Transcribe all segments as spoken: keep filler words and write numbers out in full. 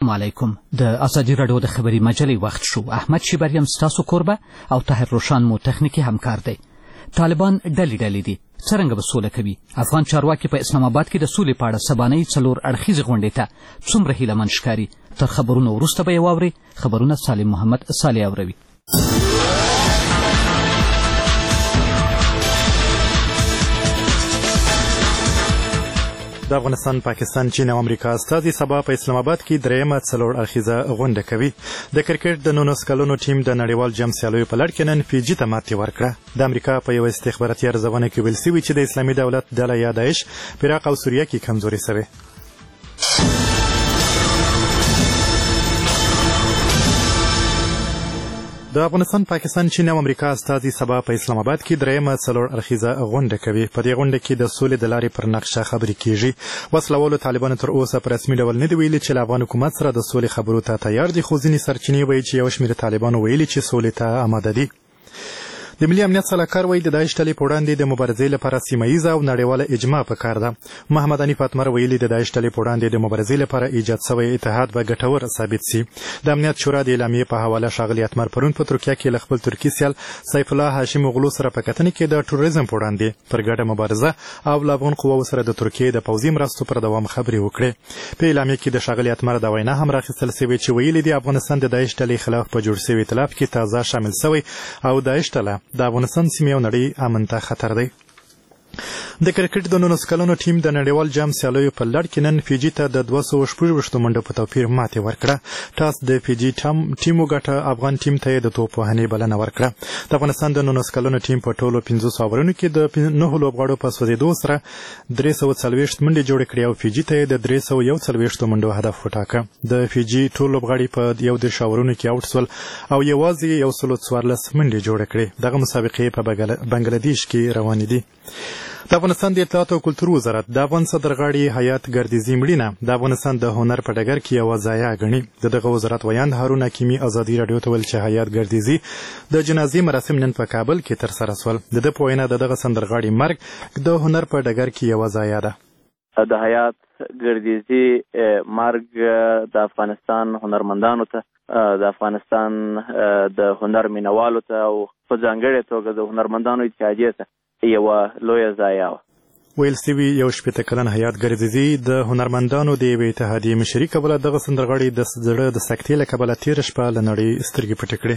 السلام علیکم. د ازادي راډیو د خبري مجلې وخت شو. احمد شیبریم ستاسو کوربه او طاهر روشان مو تخنیکی همکار دی. طالبان ډلې ډلې دي. څرنګه به سوله کوي؟ افغان چارواکي په اسلام آباد کې د سولې په اړه سبانۍ څلور اړخیزې غونډې ته څومره هیلهمن ښکاري؟ تر خبرونو وروسته به یې واورئ. خبرونه سالم محمد صالح اوروي. د افغانستان، پاکستان، چین او امریکا استازي سبا په اسلام آباد کې دریمه څلور اړخیزه غونډه کوي. د کرکټ د نولس کلونو ټیم د نړیوال جام سیالیو په لړ کې نن فیجي ته ماتې ورکړه. د امریکا په یوه استخباراتي ارزونه کې ویل سوي چې د اسلامي دولت ډله یا داعش په عراق او سوریه کې کمزوري سوې. د افغانستان، پاکستان، چین او امریکا استازي سبا په اسلام آباد کې دریمه څلور اړخیزه غونډه کوي. په دې غونډه کې د سولې د لارې پر نقشه خبرې کیږي. وسلوالو طالبانو تر اوسه په رسمي ډول نه دی ویلي چې له افغان حکومت سره د سولې خبرو ته تیار دي، خو ځینې سرچینې وایي چې یو شمېر طالبانو ویلي چې سولې ته آماده دي. د ملي امنیت سلاکار وایي د داعش ډلې په وړاندې د مبارزې لپاره سیمه ییزه او نړیواله اجماع پکار ده. محمد حنیف اتمر ویلي د داعش ډلې په وړاندې د مبارزې لپاره ایجاد شوی اتحاد به ګټور ثابت سي. د امنیت شورا د اعلامیې په حواله ښاغلي اتمر پرون په ترکیه کې له خپل ترکي سیال سیف الله هاشم اوغلو سره په کتنه کې د ټوریزم په وړاندې پر ګډه مبارزه او له افغان قواو سره د ترکیې د پوځي مرستو پر دوام خبرې وکړې. په اعلامیې کې د ښاغلي اتمر د وینا هم راخیستل سوې چې ویلي دي افغانستان د داعش ډلې خلاف په جوړ شوي ائتلاف کې تازه شامل سوی او داعش ډله د افغانستان یو نړۍ امن ته خطر دی. د کرکټ د نولس کلونو ټیم د نړیوال جام سیالیو په لړ کې نن فیجي ته د دوه سوه شپږ منډو په توپیر ماتې ورکړه. ټاس د فیجي ټیم وګټه، افغان ټیم ته د توپ وهنې بلنه ورکړه. د افغانستان د نولس کلونو ټیم په ټولو پنځوسو اورونو کې د نهو لوبغاړو په سوځېدو سره درې سوه څلوېښت منډې جوړې کړې او فیجي ته د درې سوه یو څلوېښتو منډو هدف وټاکه. د فیجي ټول لوبغاړي په یو دېرش اورونو کې آوټ سول او یوازې یو سلو څوارلس منډې جوړې کړې. دغه مسابقې په بنګلادیش کې روانې دي. د افغانستان د اطلاعات او کلتور وزارت د افغان سدرغاړي حیات ګردیزي مړینه د افغانستان د هنر په ډګر کې یوه ضایعه ګڼي. د دغه وزارت ویاند هارون حکیمي ازادي راډیو ته ویل چې حیات ګردیزي د جنازې مراسم نن په کابل کې ترسره سول. د ده په وینا د دغه سندرغاړي مرګ د هنر په ډګر کې یوه ضایعه ده. د حیات ګردیزي مرګ د افغانستان هنرمندانو ته، د افغانستان د هنر مینوالو ته او په ځانګړې توګه د هنرمندانو اتحادیې ته یوه لویه ضایعه وه. ویل سوي یو شپېته کلن حیات ګردیزي د هنرمندانو د یوې اتحادیې مشري کوله. دغه سندرغاړي د زړه د سکتې له کبله تېره شپه له نړۍ سترګې پټې کړې.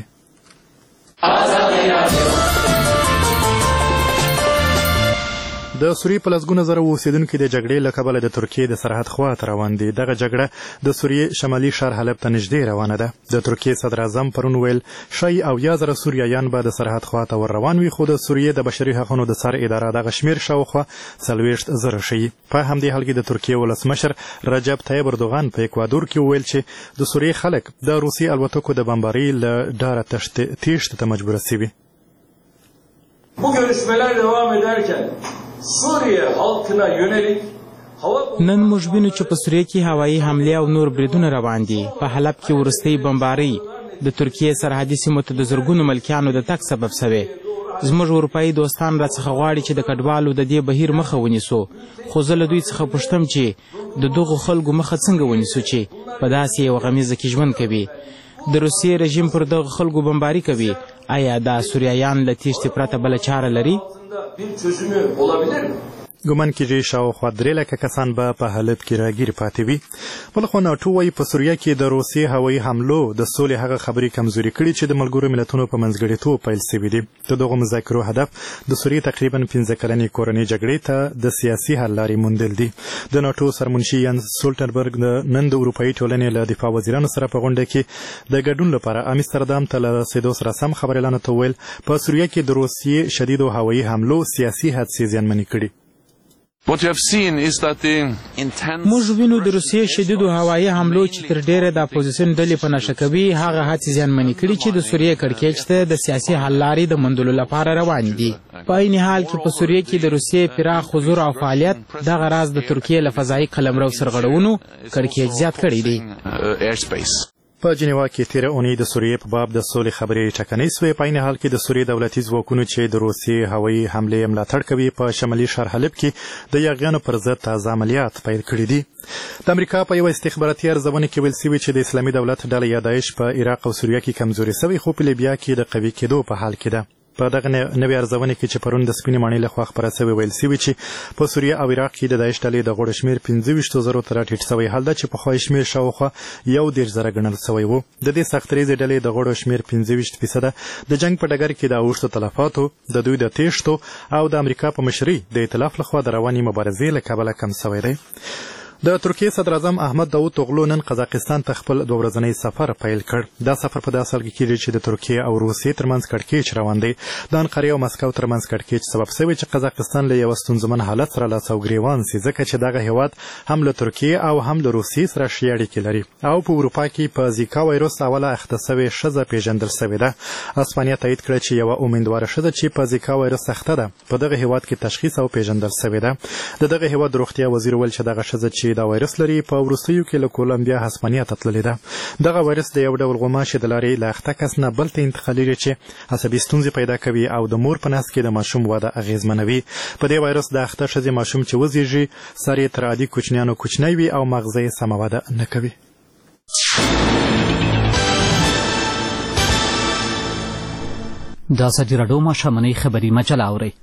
د سوریې په لسګونه زره اوسېدونکي د جګړې له کبله د ترکیې د سرحد خواته روان دي. دغه جګړه د سوریې شمالي ښار حلب ته نږدې روانه ده. د ترکیې صدر اعظم پرون ویل شی او یا زره سوریایان به د سرحد خواته ور روان وي، خو د سوریې د بشري حقونو د سر اداره دغه شمېر شاوخوا څلوېښت زره ښیي. په همدې حال کې د ترکیې ولسمشر رجب طیب اردوغان په اکوادور کې وویل چې د سوریې خلک د روسي الوتکو د بمبارۍ له ډاره تېښتې ته مجبوره سوي. Bu görüşmeler devam ederken Suriye halkına yönelik نن موږ وینو چې په سوریه کې هوایي حملې او نور بریدونه روان دي. په حلب کې وروستۍ بمبارۍ د ترکیې سرحدي سیمو ته د زرګونو ملکیانو د تګ سبب سوې. زموږ اروپایي دوستان راڅخه غواړي چې د کډوالو د دې بهیر مخه ونیسو، خو زه له دوی څخه پوښتم چې د دغو خلکو مخه څنګه ونیسو چې په داسې یوه غمیزه کې ژوند کوي. د روسیې رژیم پر دغه خلکو بمباري کوي. آیا دا سوریایان له تېښتې پرته بله چاره لري؟ ګومان کېږي شاوخوا درې لکه کسان به په حلب کې راګیر پاتې وي. بله خوا ناټو وایي په سوریه کې د روسیې هوایي حملو د سولې هغه خبرې کمزوري کړي چې د ملګرو ملتونو په منځګړیتوب پیل سوي دي. د دغو مذاکرو هدف د سوریې تقریبا پنځه کلنې کورنۍ جګړې ته د سیاسي حل لارې موندل دي. د ناټو سرمنشي یانس سولټنبرګ نن د اروپایي ټولنې له دفاع وزیرانو سره په غونډه کې د ګډون لپاره امستردام ته له رسېدو سره سم خبر اعلان ته وویل په سوریه کې د روسیې شدیدو هوایي حملو سیاسي حادثې زیانمنې کړي. موږ وینو د روسیې شدیدو هوایي حملو چې تر ډیره د اپوزیسیون ډلې په نښه کوي هغه هڅې زیانمنې کړي چې د سوریې کړکېچ ته د سیاسي حل لارې د موندلو لپاره روان دي. په عین حال کې په سوریې کې د روسیې پراخ حضور او فعالیت دغه راز د ترکیې له فضایي قلمرو سرغړونو کړکېچ زیات کړی دی. په جنیوا کې تیره اونۍ د سوریې په باب د سولې خبرې ټکنۍ سوې. په عین حال کې د سوریې دولتي ځواکونو چې د روسیې هوایي حملې ملاتړ کوي په شمالي ښار حلب کې د یاغیانو پر ضد تازه عملیات پیل کړي دي. د امریکا په یوه استخباراتي ارزونه کې ویل سوي چې د اسلامي دولت ډله یا داعش په عراق او سوریه کې کمزوري سوی خو په لیبیا کې د قوي کېدو په حال کې ده. په دغه نوې ارزونه کې چې پرون د سپینې ماڼۍ لخوا خپره سوې ویل سوي چې په سوریه او عراق کې د داعش ډلې د غړو شمېر پنځه ویشتو زرو ته راټیټ سوی، حال ده چې پخوا یې شمېر شاوخوا یو دېرش زره ګڼل سوی و. د دې سختریزې ډلې د غړو شمېر پنځه ویشت فیصده د جنګ په ډګر کې د اوښتو تلفاتو، د دوی د تیښتو او د امریکا په مشرۍ د ائتلاف لخوا د روانې مبارزې له کبله کم سوی دی. د ترکیې صدر اعظم احمد داود اوغلو نن قزاقستان ته خپل دوه ورځنی سفر پیل کړ. دا سفر په داسې حال کې کېږي چې د ترکیې او روسیې ترمنځ کړکېچ روان دی. د انقرې او مسکو ترمنځ کړکېچ سبب سوی چې قزاقستان له یوه ستونزمن حالت سره لاس او ګریوان سي، ځکه چې دغه هېواد هم له ترکیې او هم له روسیې سره ښې اړیکې لري او په اروپا کې په زیکا وایرس اوله اخته سوې ښځه پیژندل سوې ده. اسپانیا تایید کړه چې یوه امیندواره ښځه چې په زیکا وایرس اخته ده په دغه هېواد کې تشخیص او پیژندل سوې ده. د دغه هېواد د روغتیا وزیر ویل چې دغه ښځه چې دا وایرس لري په وروستیو کې له کولمبیا هسپانیا ته تللې ده. دغه وایرس د یو ډول غوماشې د لارې له اخته کس نه بل ته انتقالېږي چې عصبي ستونزې پیدا کوي او د مور په نس کې د ماشوم وده اغېزمنوي. په دې وایرس د اخته ښځې ماشوم چې وزېږي سر یې تر عادي کوچنیانو کوچنی وي او مغزه یې سمه وده نه کوي. د ازادي راډیو ماښامنۍ خبري مجله اورئ.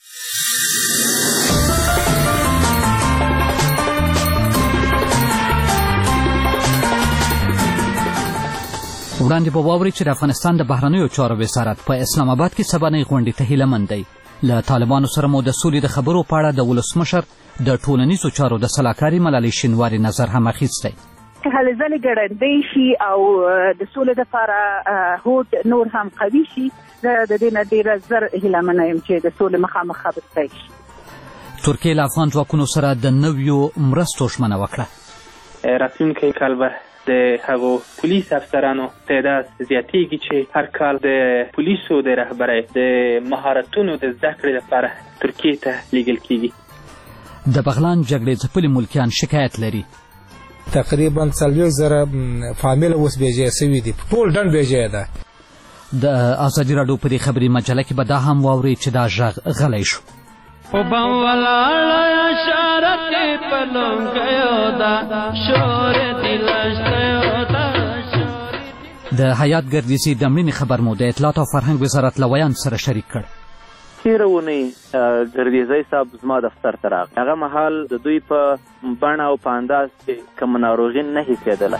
وړاندې به واورئ چې د افغانستان د بهرنیو چارو وزارت په اسلام آباد کې سبانۍ غونډې ته هیله مند دی. له طالبانو سره مو د سولې د خبرو په اړه د ولسمشر د ټولنیزو چارو د سلاکاري ملالۍ شینواري نظر هم اخیستی. هلې ځلې ګړندۍ شي او د سولې دپاره هوډ نور هم قوي شي. زه د دې نه ډېره زر هیله یم چې د سولې مخامخ خبرې پیل شي. ترکیې له افغان ځواکونو سره د نویو مرستو ژمنه وکړه. راتلونکی کال به د هغو پولیس افسرانو تعداد زیاتېږي چې هر کال د پولیسو د رهبرۍ د مهارتونو د زده کړې لپاره ترکیې ته لیږل کېږي. د بغلان جګړې ځپلي ملکیان شکایت لري. تقریبا څلوېښت زره فامیله اوس بېځایه سوي دي، ټول ډنډ بېځایه ده. د ازادي راډیو په دې خبري مجله کې به دا هم واورئ چې دا غږ غلی شو. د حیات ګردیزي د مړینې خبر مو د اطلاعات او فرهنګ وزارت له ویان سره شریک کړ. تېره اونۍ ګردیزی صاحب زما دفتر ته راغی. هغه مهال د دوی په بڼه او په انداز کې کومه ناروغي نه حسېدله.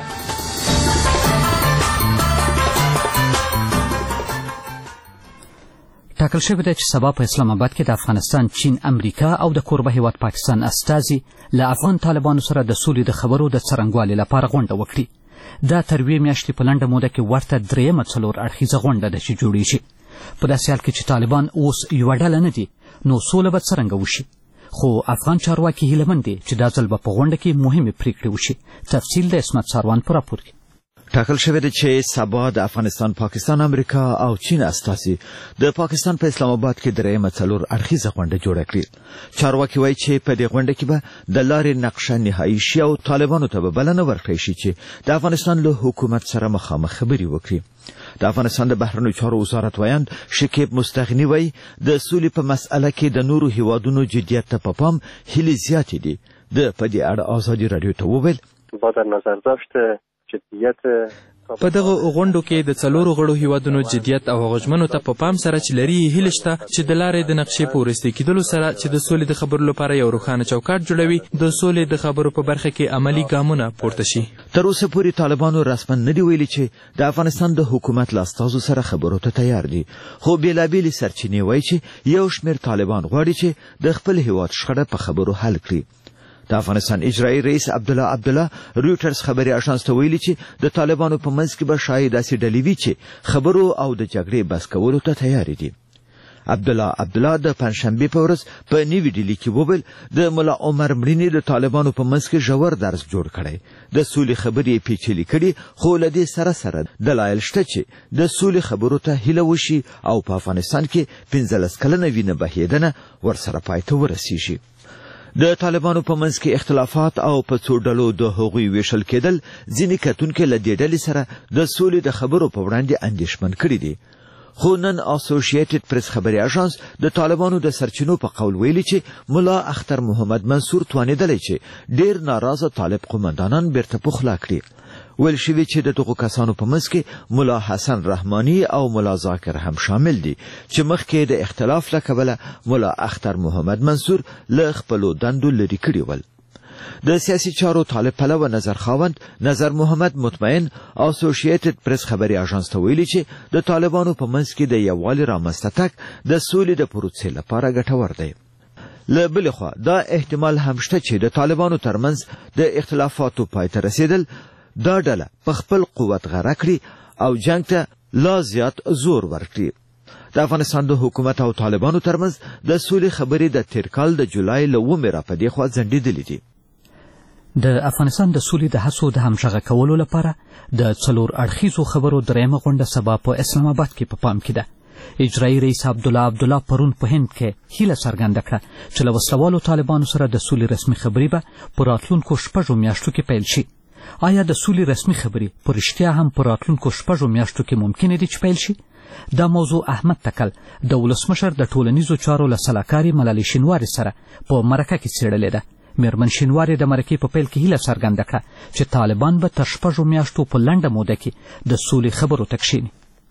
ټاکل شوې ده چې سبا په اسلام آباد کې د افغانستان، چین، امریکا او د کوربه هیواد پاکستان استازي له افغان طالبانو سره د سولې د خبرو د څرنګوالي لپاره غونډه وکړي. دا تر یوې میاشتې په لنډه موده کې ورته درېیمه څلور اړخیزه غونډه ده چې جوړیږي. په داسې حال کې چې طالبان اوس یوه ډله نه دي، نو سوله به څرنګه وشي؟ خو افغان چارواکي هیلهمند دي چې دا ځل به په غونډه کې مهمې پریکړې وشي. تفصیل د عصمت ساروان په راپور کې. ټاکل شوې ده چې سبا د افغانستان، پاکستان، امریکا او چین استازي د پاکستان په اسلام آباد کې درېیمه څلور اړخیزه غونډه جوړه کړي. چارواکي وایي چې په دې غونډه کې به د لارې نقشه نهایي شي او طالبانو ته به بلنه ورکړی شي چې د افغانستان له حکومت سره مخامخ خبرې وکړي. د افغانستان د بهرنیو چارو وزارت ویاند شکیب مستغني وایي د سولې په مسأله کې د نورو هیوادونو جدیت ته په پام هیلې زیاتې دي. د په دې اړه ازادي راډیو ته وویل با در نظر داشت جدیت په دغه غونډو کې د څلورو غړو هیوادونو جدیت او هغو ژمنو ته په پام سره چې لري هیله شته چې د لارې د نقشې په وروستي کېدلو سره چې د سولې د خبرو لپاره یو روښانه چوکاټ جوړوي، د سولې د خبرو په برخه کې عملي ګامونه پورته شي. تر اوسه پورې طالبانو رسما نه دي ویلي چې د افغانستان د حکومت له استازو سره خبرو ته تیار دي، خو بېلابېلې سرچینې وایي چې یو شمېر طالبان غواړي چې د خپل هیواد شخړه په خبرو حل کړي. د افغانستان اجرایي رئیس عبدالله عبدالله رویټرز خبري اژانس ته ویلي چې د طالبانو په منځ کې به شاید داسې ډلې وي چې خبرو او د جګړې بس کولو ته تیار دي. عبدالله عبدالله د پنجشنبې په ورځ په نیوي ډیلي کې وویل د ملا عمر مړینې د طالبانو په منځ کې ژور درس جوړ کړی. د سولې خبرې پیچلې کړي، خو له دې سره سره دلایل شته چې د سولې خبرو ته هیله وشي او په افغانستان کې پنځلس کلنه وینه بهېدنه ورسره پای ته ورسیږي. د طالبانو په منځ کې اختلافات او په څو ډلو د هغوی ویشل کېدل ځینې کتونکي له دې ډلې سره د سولې د خبرو په وړاندې اندېښمن کړي دي. خو نن اسوسییټډ پریس خبري اژانس د طالبانو د سرچینو په قول ویلي چې ملا اختر محمد منصور توانېدلی چې ډېر ناراضه طالب قومندانان بیرته پخلا کړي. ویل شوي چې د دغو کسانو په منځ کې ملا حسن رحماني او ملا ذاکر هم شامل دي چې مخکې د اختلاف له کبله ملا اختر محمد منصور له خپلو دندو لرې کړي ول. د سیاسي چارو طالب پلوه نظر خاوند نظر محمد مطمئن اسوسییټډ پریس خبري اژانس ته ویلي چې د طالبانو په منځ کې د یووالي رامنځته تګ د سولې د پروسې لپاره ګټور دی. له بلې خوا دا احتمال هم شته چې د طالبانو ترمنځ د اختلافاتو پای ته رسېدل دا ډله په خپل قوت غره کړي او جنگ ته لا زیات زور ورکړي. د افغانستان د حکومت او طالبانو ترمنځ د سولې خبرې د تیر کال د جولای له اوومې راپدې خوا ځنډېدلې دي. د افغانستان د سولې د هڅو د همغږه کولو لپاره د څلور اړخیزو خبرو درېیمه غونډه سبا په اسلام آباد کې په پام کې ده. اجرایي رئیس عبدالله عبدالله پرون په هند کې هیله څرګنده کړه چې له وسلوالو طالبانو سره د سولې رسمي خبرې به په راتلونکو شپږو میاشتو کې پیل شي. آیا د سولې رسمي خبرې په رښتیا هم په راتلونکو شپږو میاشتو کې ممکنه دي چې پیل شي؟ دا موضوع احمد تکل د ولسمشر د ټولنیزو چارو له سلاکارې ملالۍ شینوارې سره په مرکه کې څېړلې ده. میرمن شینوارې د مرکې په پیل کې هیله څرګنده کړه چې طالبان به تر شپږو میاشتو په لنډه موده کې د سولې خبرو ته کښېني.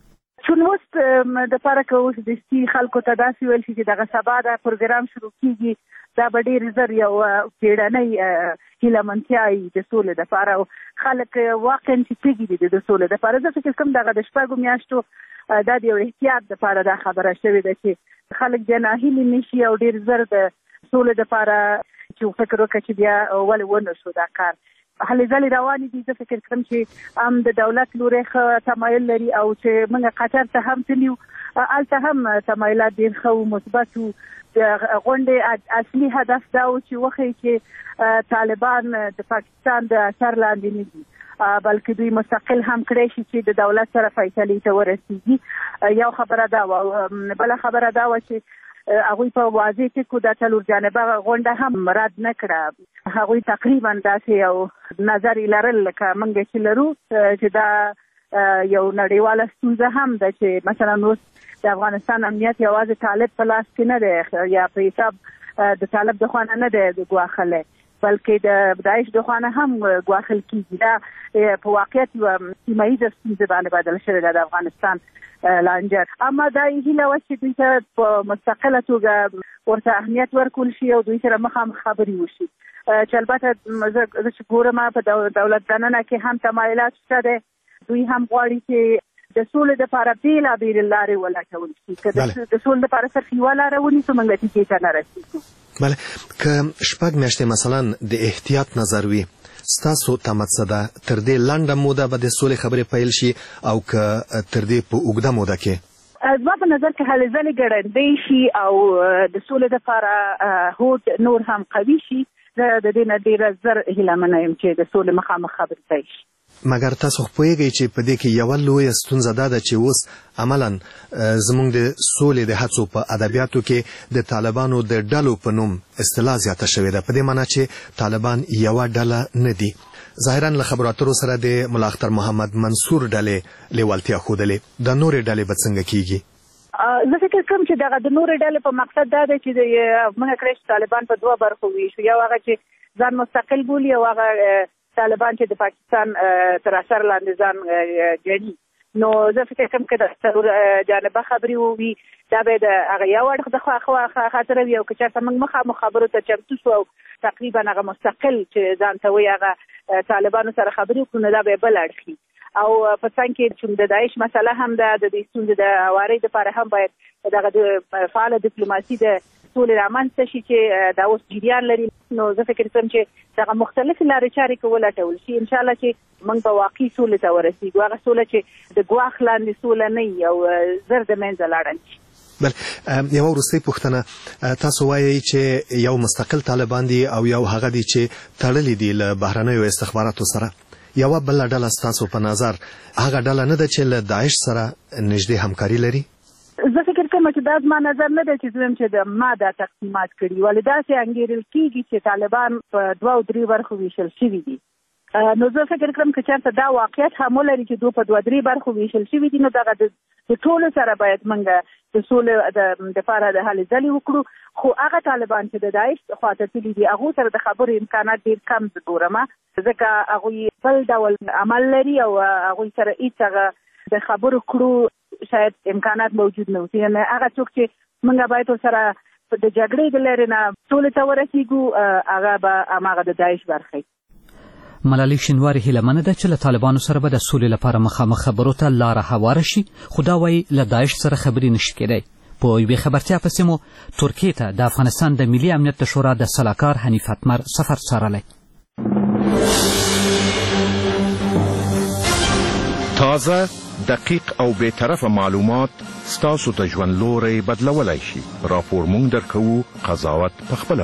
چون اوس دپاره که اوس دستي خلکو ته داسې ویل شي چې دغه سبا دا پروګرام شروع کېږي دا به ډېر زر یو پېړنۍ هیلهمنتیا وي د سولې دپاره او خلک واقعا چې تږي دي د سولې دپاره. زه فکر کوم دغه د شپږو میاشتو دا د یو احتیاط دپاره دا خبره شوې ده چې خلک بیا ناهیلي نه شي او ډېر زر د سولې دپاره چې فکر وکړه چې بیا ولې ونه شو دا کار. هلې ځلې روانې دي. زه فکر کوم چې هم د دولت لوري ښه تمایل لري او چې موږ قطر ته هم تللي وو هلته هم تمایلات ډېر ښه وو مثبت وو. د غونډې اصلي هدف دا و چې وښیي چې طالبان د پاکستان د اثر لاندې نه دي بلکې دوی مستقل هم کړی شي چې د دولت سره فیصلې ته ورسېږي. یو خبره دا وه. بله خبره دا وه چې هغوی په واضح ټکو دا څلور جانبه غونډه هم رد نه کړه. هغوی تقریبا داسې یو نظر یې لرل لکه موږ چې لرو چې دا یو نړیواله ستونزه هم ده چې مثلا اوس د افغانستان امنیت یوازې طالب په لاس کې نه دی یا په حساب د طالب د خوا نه دی ګواښلی بلکې د داعش د خوا نه هم ګواښل کېږي. دا په واقعیت یوه سیمه ییزه ستونزه باندې بدل شوې ده د افغانستان لانجه. اما دا هیله وه چې دوی ته په مستقله توګه ورته اهمیت ورکول شي او دوی سره مخامخ خبرې وشي چې البته زه چې ګورم په دولت دننه کې هم تمایلات شته دی. دوی هم غواړي چې د سولې دپاره بېلابېلې لارې ولټول شي. که د سولې دپاره صرف یوه لاره ونیسو موږ نتیجې ته نه رسېږو. بله که شپږ میاشتې مثلا د احتیاط نظر وي ستاسو تمه څه ده؟ تر دې لنډه موده به د سولې خبرې پیل شي او که تر دې په اوږده موده کې؟ زما په نظر کې هلې ځلې ګړندۍ شي او د سولې دپاره هوډ نور هم قوي شي. زه د دې نه ډېره زر هیلهمنه یم چې د سولې مخامخ خبرې پیل شي. مګر تاسو خو پوهیږئ چې په دې کې یوه لویه ستونزه دا ده چې اوس عملا زموږ د سولې د هڅو په ادبیاتو کې د طالبانو د ډلو په نوم اصطلاح زیاته شوې ده په دې معنی چې طالبان یوه ډله نه دي. ظاهرا له خبرو اترو سره د ملا اختر محمد منصور ډلې لیوالتیا ښودلې. د نورې ډلې به څنګه کیږي؟ زه فکر کوم چې دغه د نورې ډلې په مقصد دا دی چې موږ کړی چې طالبان په دوه برخو ویشو. یو هغه چې ځان مستقل بولي او هغه طالبان چې د پاکستان تر اثر لاندې ځان ګڼي. نو زه فکر کوم که د څلور جانبه خبرې ووي دا به د هغه یو اړخ د خوا خاطره وي او که چېرته موږ مخامخ خبرو ته چمتو شو او تقریبا هغه مستقل چې ځان ته وایي هغه طالبانو سره خبرې وکړو نو دا به بل اړخ وي. او په څنګ کې چې د داعش مسله هم ده د دې ستونزې د هوارۍ دپاره هم باید دغه د فعاله ډیپلوماسي د سولې رامنځته شي چې دا اوس جریان لري. نو زه فکر کوم چې دغه مختلفې لارې چارې که ولټول شي انشاءالله چې موږ به واقعي سولې ته ورسېږو. هغه سوله چې د ګواښ لاندې سوله نه وي او زر د منځه لاړه نه شي. بل یو وروستۍ پوښتنه تاسو وایئ چې یو مستقل طالبان دي او یو هغه دي چې تړلي دي له بهرنیو استخباراتو سره. یوه بله ډله ستاسو په نظر هغه ډله نه ده چې له داعش سره نږدې همکاري لري؟ زه فکر کوم وایم چې دا زما نظر نه دی چې زه چې د ما دا تقسیمات کړي ولې داسې انګېرل کېږي چې طالبان په دوه او درې برخو ویشل شوي دي. نو زه فکر کوم که چېرته دا واقعیت هم ولري چې دوی په دوه درې برخو ویشل شوي دي، نو دغه د ټولو سره باید موږ د سولې د دپاره د هلې ځلې وکړو. خو هغه طالبان چې د داعش خواته تللي دي هغو سره د خبرو امکانات ډېر کم زه ګورم، ځکه هغوی بل ډول عمل لري او هغوی سره هېڅ هغه د خبرو کړو شاید امکانات موجود نه اوسي. یعنې هغه څوک چې موږ باید ورسره د جګړې د لارې نه سولې ته ورسېږو هغه به هماغه د داعش برخه. ملالۍ شینواري هیلهمنه ده چې له طالبانو سره به د سولې لپاره مخامخ خبرو ته لاره هواره شي، خو دا وایي له داعش سره خبرې نشي کېدی. په یوې خبرتیا پسې مو ترکیې ته د افغانستان د ملي امنیت د شورا د سلاکار حنیف اتمر سفر څارلی. تازه، دقیق او بی‌طرفه معلومات ستاسو ته ژوند لوری بدلولی شي. راپور مونږ درکوو، قضاوت پخپله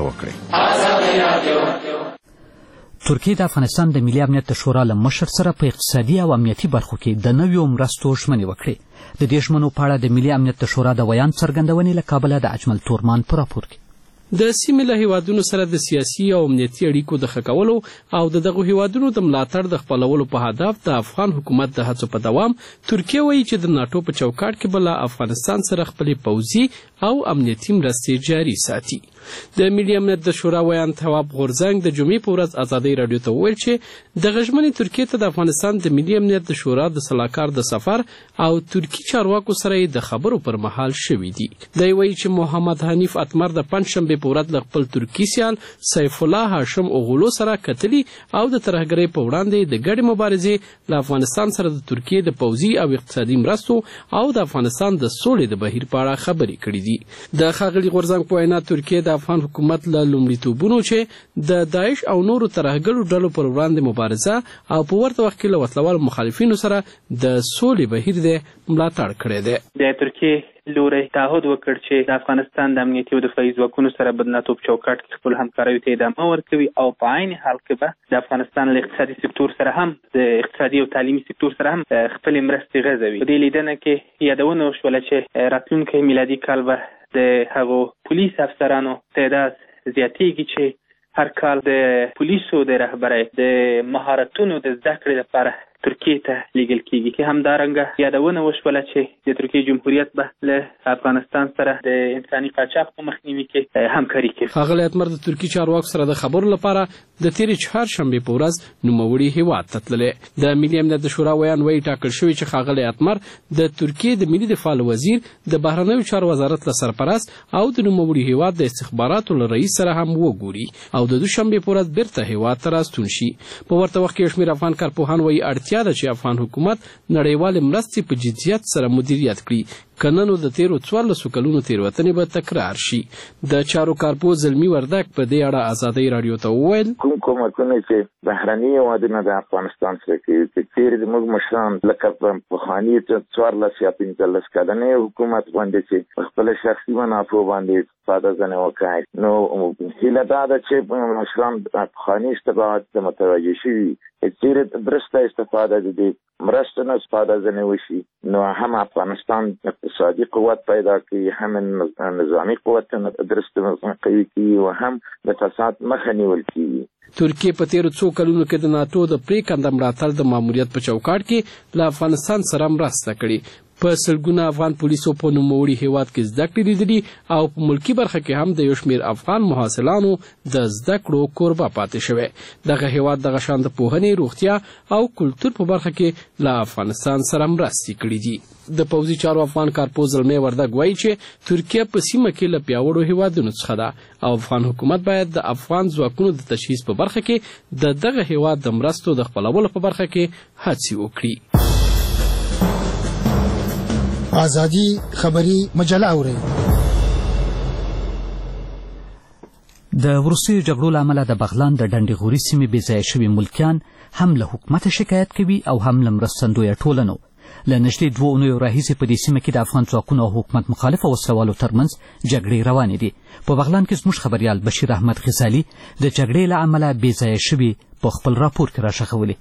وکړئ. ترکیه د افغانستان د ملي امنیت د شورا له مشر سره په اقتصادي او امنیتي برخو کې د نویو مرستو ژمنې وکړې. د دې ژمنو په اړه د ملي امنیت د شورا د ویان څرګندونې له کابله د اجمل تورمان په راپور کې. د سیمې له هیوادونو سره د سیاسي او امنیتي اړیکو د ښه کولو او د دغو هیوادونو د ملاتړ د خپلولو په هدف د افغان حکومت د هڅو په دوام ترکیه وایي چې د ناټو په چوکاټ کې به له افغانستان سره خپلې پوځي او امنیتي مرستې جاري ساتي. د ملي امنیت د شورا ویان تواب غورځنګ د جمعې په ورځ ازادۍ راډیو ته وویل چې دغه ژمنې ترکیې ته د افغانستان د ملي امنیت د شورا د سلاکار د سفر او ترکي چارواکو سره د خبرو پر مهال شوي دي. دی وایي چې محمد حنیف اتمر د پنجشنبې په ورځ له خپل ترکي سیال سیف الله هاشم اوغلو سره کتلي او د ترهګرۍ په وړاندې د ګډې مبارزې له افغانستان سره د ترکیې د پوځي او اقتصادي مرستو او د افغانستان د سولې د بهیر په اړه خبرې کړي دي. د ښاغلي غورځنګ په وینا ترکیه د افغان حکومت له لومړیتوبونو چې د داعش او نورو ترهګرو ډلو پر وړاندې مبارزه او په ورته وخت کې له وسلوالو مخالفینو سره د سولې بهیر دی ملاتړ کړی دی. د ترکیې لوري تعهد وکړ چې د افغانستان د امنیتي او دفاعي ځواکونو سره به د ناټو په چوکاټ کې خپل همکاریو ته ادامه ورکوي او په عین حال کې به د افغانستان له اقتصادي سکتور سره هم د اقتصادي او تعلیمي سکتور سره هم خپلې مرستې غځوي. په دې لیدنه کې یادونه وشوله چې راتلونکی میلادي کال به د هغو پولیس افسرانو تعداد زیاتېږي چې هر کال د پولیسو د رهبرۍ د مهارتونو د زده کړې لپاره ترکیې ته لیږل کېږي. که همدارنګه یادونه وشوله چې د ترکیې جمهوریت به له افغانستان سره د انساني قاچاق په مخنیوي کې همکاري کوي. ښاغلی اتمر د ترکي چارواکو سره د خبرو لپاره د تېرې چهارشنبې په ورځ نوموړي هیواد ته تللی. د ملي امنیت د شورا ویان وایي ټاکل شوي چې ښاغلی اتمر د ترکیې د ملي دفاع وزیر د بهرنیو چارو وزارت له سرپرست او د نوموړي هیواد د استخباراتو له رئیس سره هم وګوري او د دوشنبې په ورځ بیرته هیواد ته راستون شي. په ورته وخت کې شمېر افغان کارپوهان وایي اړتیا ده چې افغان حکومت نړیوالې مرستې په جدیت سره مدیریت کړي، که نه نو د تیرو څوارلسو کلونو تېروتنې به تکرار شي. د چارو کارپوه زلمي وردک په دې اړه ازادۍ راډیو ته وویل کوم کومکونه چې بهرني هېوادونه د افغانستان سره کوي چې چېرې زموږ مشران لکه پخواني څوارلس یا پنځلس کلنې حکومت باندې چې خپله شخصي منافعو باندې استفاده ځنې وکړي، نو هیله دا ده چې مشران پخواني اشتباهات ته متوجه شوي چېرې درسته استفاده د دې مرستو نه استفاده ځنې وشي، نو هم افغانستان اقتصادي قوت پیدا کوي، هم نظامی قوت درسته قوي کوي او هم د فساد مخه نیول کیږي. ترکیه په تیرو څو کلونو کې د ناټو د پریکنده ملاتړ د ماموریت په چوکاټ کې له افغانستان سره مرسته کړې. په سلګونه افغان پولیسو په نوموړي هیواد کې زده کړې لیدلي او په ملکي برخه کې هم د یو شمېر افغان محصلانو د زده کړو کوربه پاتې شوی. دغه هیواد دغه شان د پوهنې، روغتیا او کلتور په برخه کې له افغانستان سره مرستې کړي دي. د پوځي چارو افغان کارپوه زلمی وردګ وایي چې ترکیه په سیمه کې له پیاوړو هیوادونو څخه ده او افغان حکومت باید د افغان ځواکونو د تجهیز په برخه کې د دغه هیواد د مرستو د خپلولو په برخه کې هڅې وکړي. آزادی خبری مجله اورئ. د وروستیو جګړو له امله د بغلان د ډنډې غوري سیمې بېځایه شوي ملکیان هم له حکومته شکایت کوي او هم له مرستندویه ټولنو. له نږدې دوو اونیو راهیسې په دې سیمه کې د افغان ځواکونو او حکومت مخالفو وسلوالو ترمنځ جګړې روانې دي. په بغلان کې زموږ خبریال بشیر احمد غزالي د جګړې له امله بېځایه شوي په خپل راپور کې راښخولي.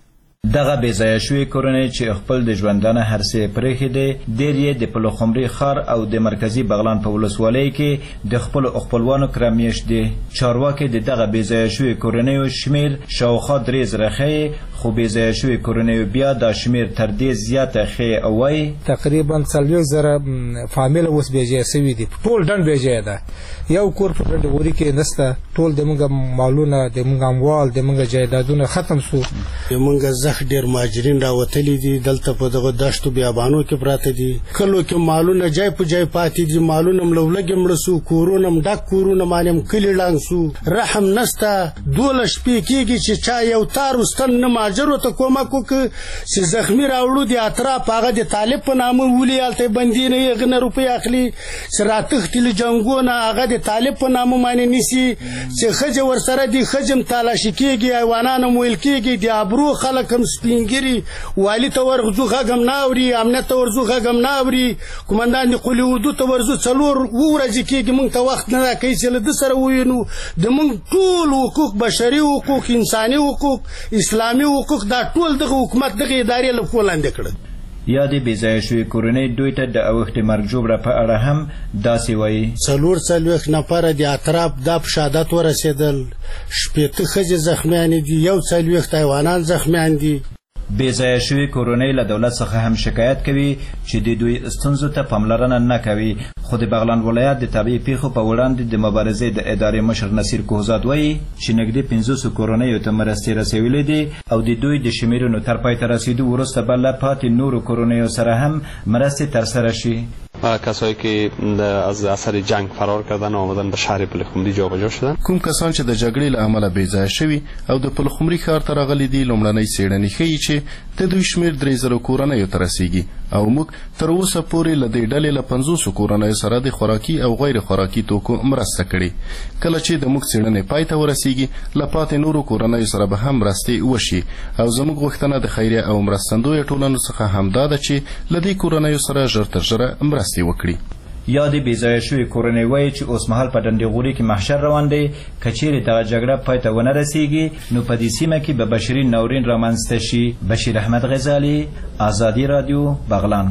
دغه بې ځایه شوې کورنۍ چې خپل د ژوندانه هر څه پرېښي دی ډېر یې د پلخمري ښار او د مرکزي بغلان په ولسوالۍ کې د خپلو خپلوانو کره میشت دي. چارواکي د دغه بې ځایه شوې کورنیو شمېر شاوخوا درې زره ښیي، خو بې ځایه شوې کورنیو بیا دا شمېر تر دې زیاته ښیي او وایي تقریبا څلوېښت زره فامیله اوس بې ځایه سوي دي. ټول ډنډ بې ځایه ده. یو کور په ډنډ غوري کې نسته. ټول د موږ مالونه د موږ اموال د موږ جایدادونه ختم سو. موږ زخ ډیر مهاجرین راوتلي دي دلته په دغه دشتو بیابانو کې پراته دي. کلو کې مالونه جای په جای پاتې دي. مالونه ملولګ مړ سو، کورونه ډک کورونه مانم کلی لاند سو. رحم نسته. دولس شپې کېږي چې چا یو تار وستل نه مهاجرو ته کومک وکړي چې زخمي راوړو د اطراف هغه د طالب په نامه ولي هلته بندي نه یې غنه روپۍ اخلي چې راتښتي له جنګونه هغه د طالب په نامه باندې نیسي چې ښځې ورسره دي ښځې هم تالاشي کېږي، حیوانان هم ویل کېږي، د ابرو خلک هم سپینګري. والي ته ورغځو غږ هم نه اوري، امنیت ته ورځو غږ هم نه اوري، قومندان د قلي اردو ته ورځو څلور اووه ورځې کېږي موږ ته وخت نه راکوي چې له ده سره ووینو. د موږ ټول حقوق، بشري حقوق، انساني حقوق، اسلامي حقوق، دا ټول دغه حکومت دغه ادارې له پښو لاندې کړل. یا د بې ځایه شوې کورنۍ دوی ته د اوښتې مرګ ژوبړه په اړه هم داسې وایي څلور څلوېښت نفره د اطراف دا په شهادت ورسېدل، شپېته ښځې زخمیانې دي، یو څلوېښت حیوانان زخمیان دي. بې ځایه شوې کورنۍ له دولت څخه هم شکایت کوي چې د دوی ستونزو ته پاملرنه نه کوي. خو د بغلان ولایت د طبیعي پیښو په وړاندې د مبارزې د ادارې مشر نصیر کوهزاد وایي چې نږدې پنځوسو کورنیو ته مرستې رسولې دي او د دوی د شمیرونو تر پای ته رسیدو وروسته به له پاتې نورو کورنیو سره هم مرستې ترسره شي. کسایی که از اثر جنگ فرار کردن و آمدن به شهر پلخمری جابجا شدن. کوم کسان چې د جګړې له امله بې ځایه شوي او د پلخمري ښار ته راغلي دي لومړنۍ څېړنې ښیي چې د دوی شمېر درې زره کورنیو ته رسیږي او موږ تر اوسه پورې له دې ډلې له پنځوسو کورنیو سره د خوراکي او غیر خوراکي توکو مرسته کړې. کله چې د موږ څېړنې پای ته ورسیږي له پاتې نورو کورنیو سره به هم مرستې وشي او زموږ غوښتنه د خیریه او مرستندویه ټولنو څخه همدا ده چې له دې کورنیو سره ژر تر ژره مرستې وکړي. یا د بې ځایه شوې کورنۍ وایي چې اوسمهال په ډنډغوري کې محشر روان دی. که چیرې دغه جګړه پای ته ونه رسیږي نو په دې سیمه کې به بشري ناورین رامنځته شي. بشیر احمد غزالي، ازادي رادیو، بغلان.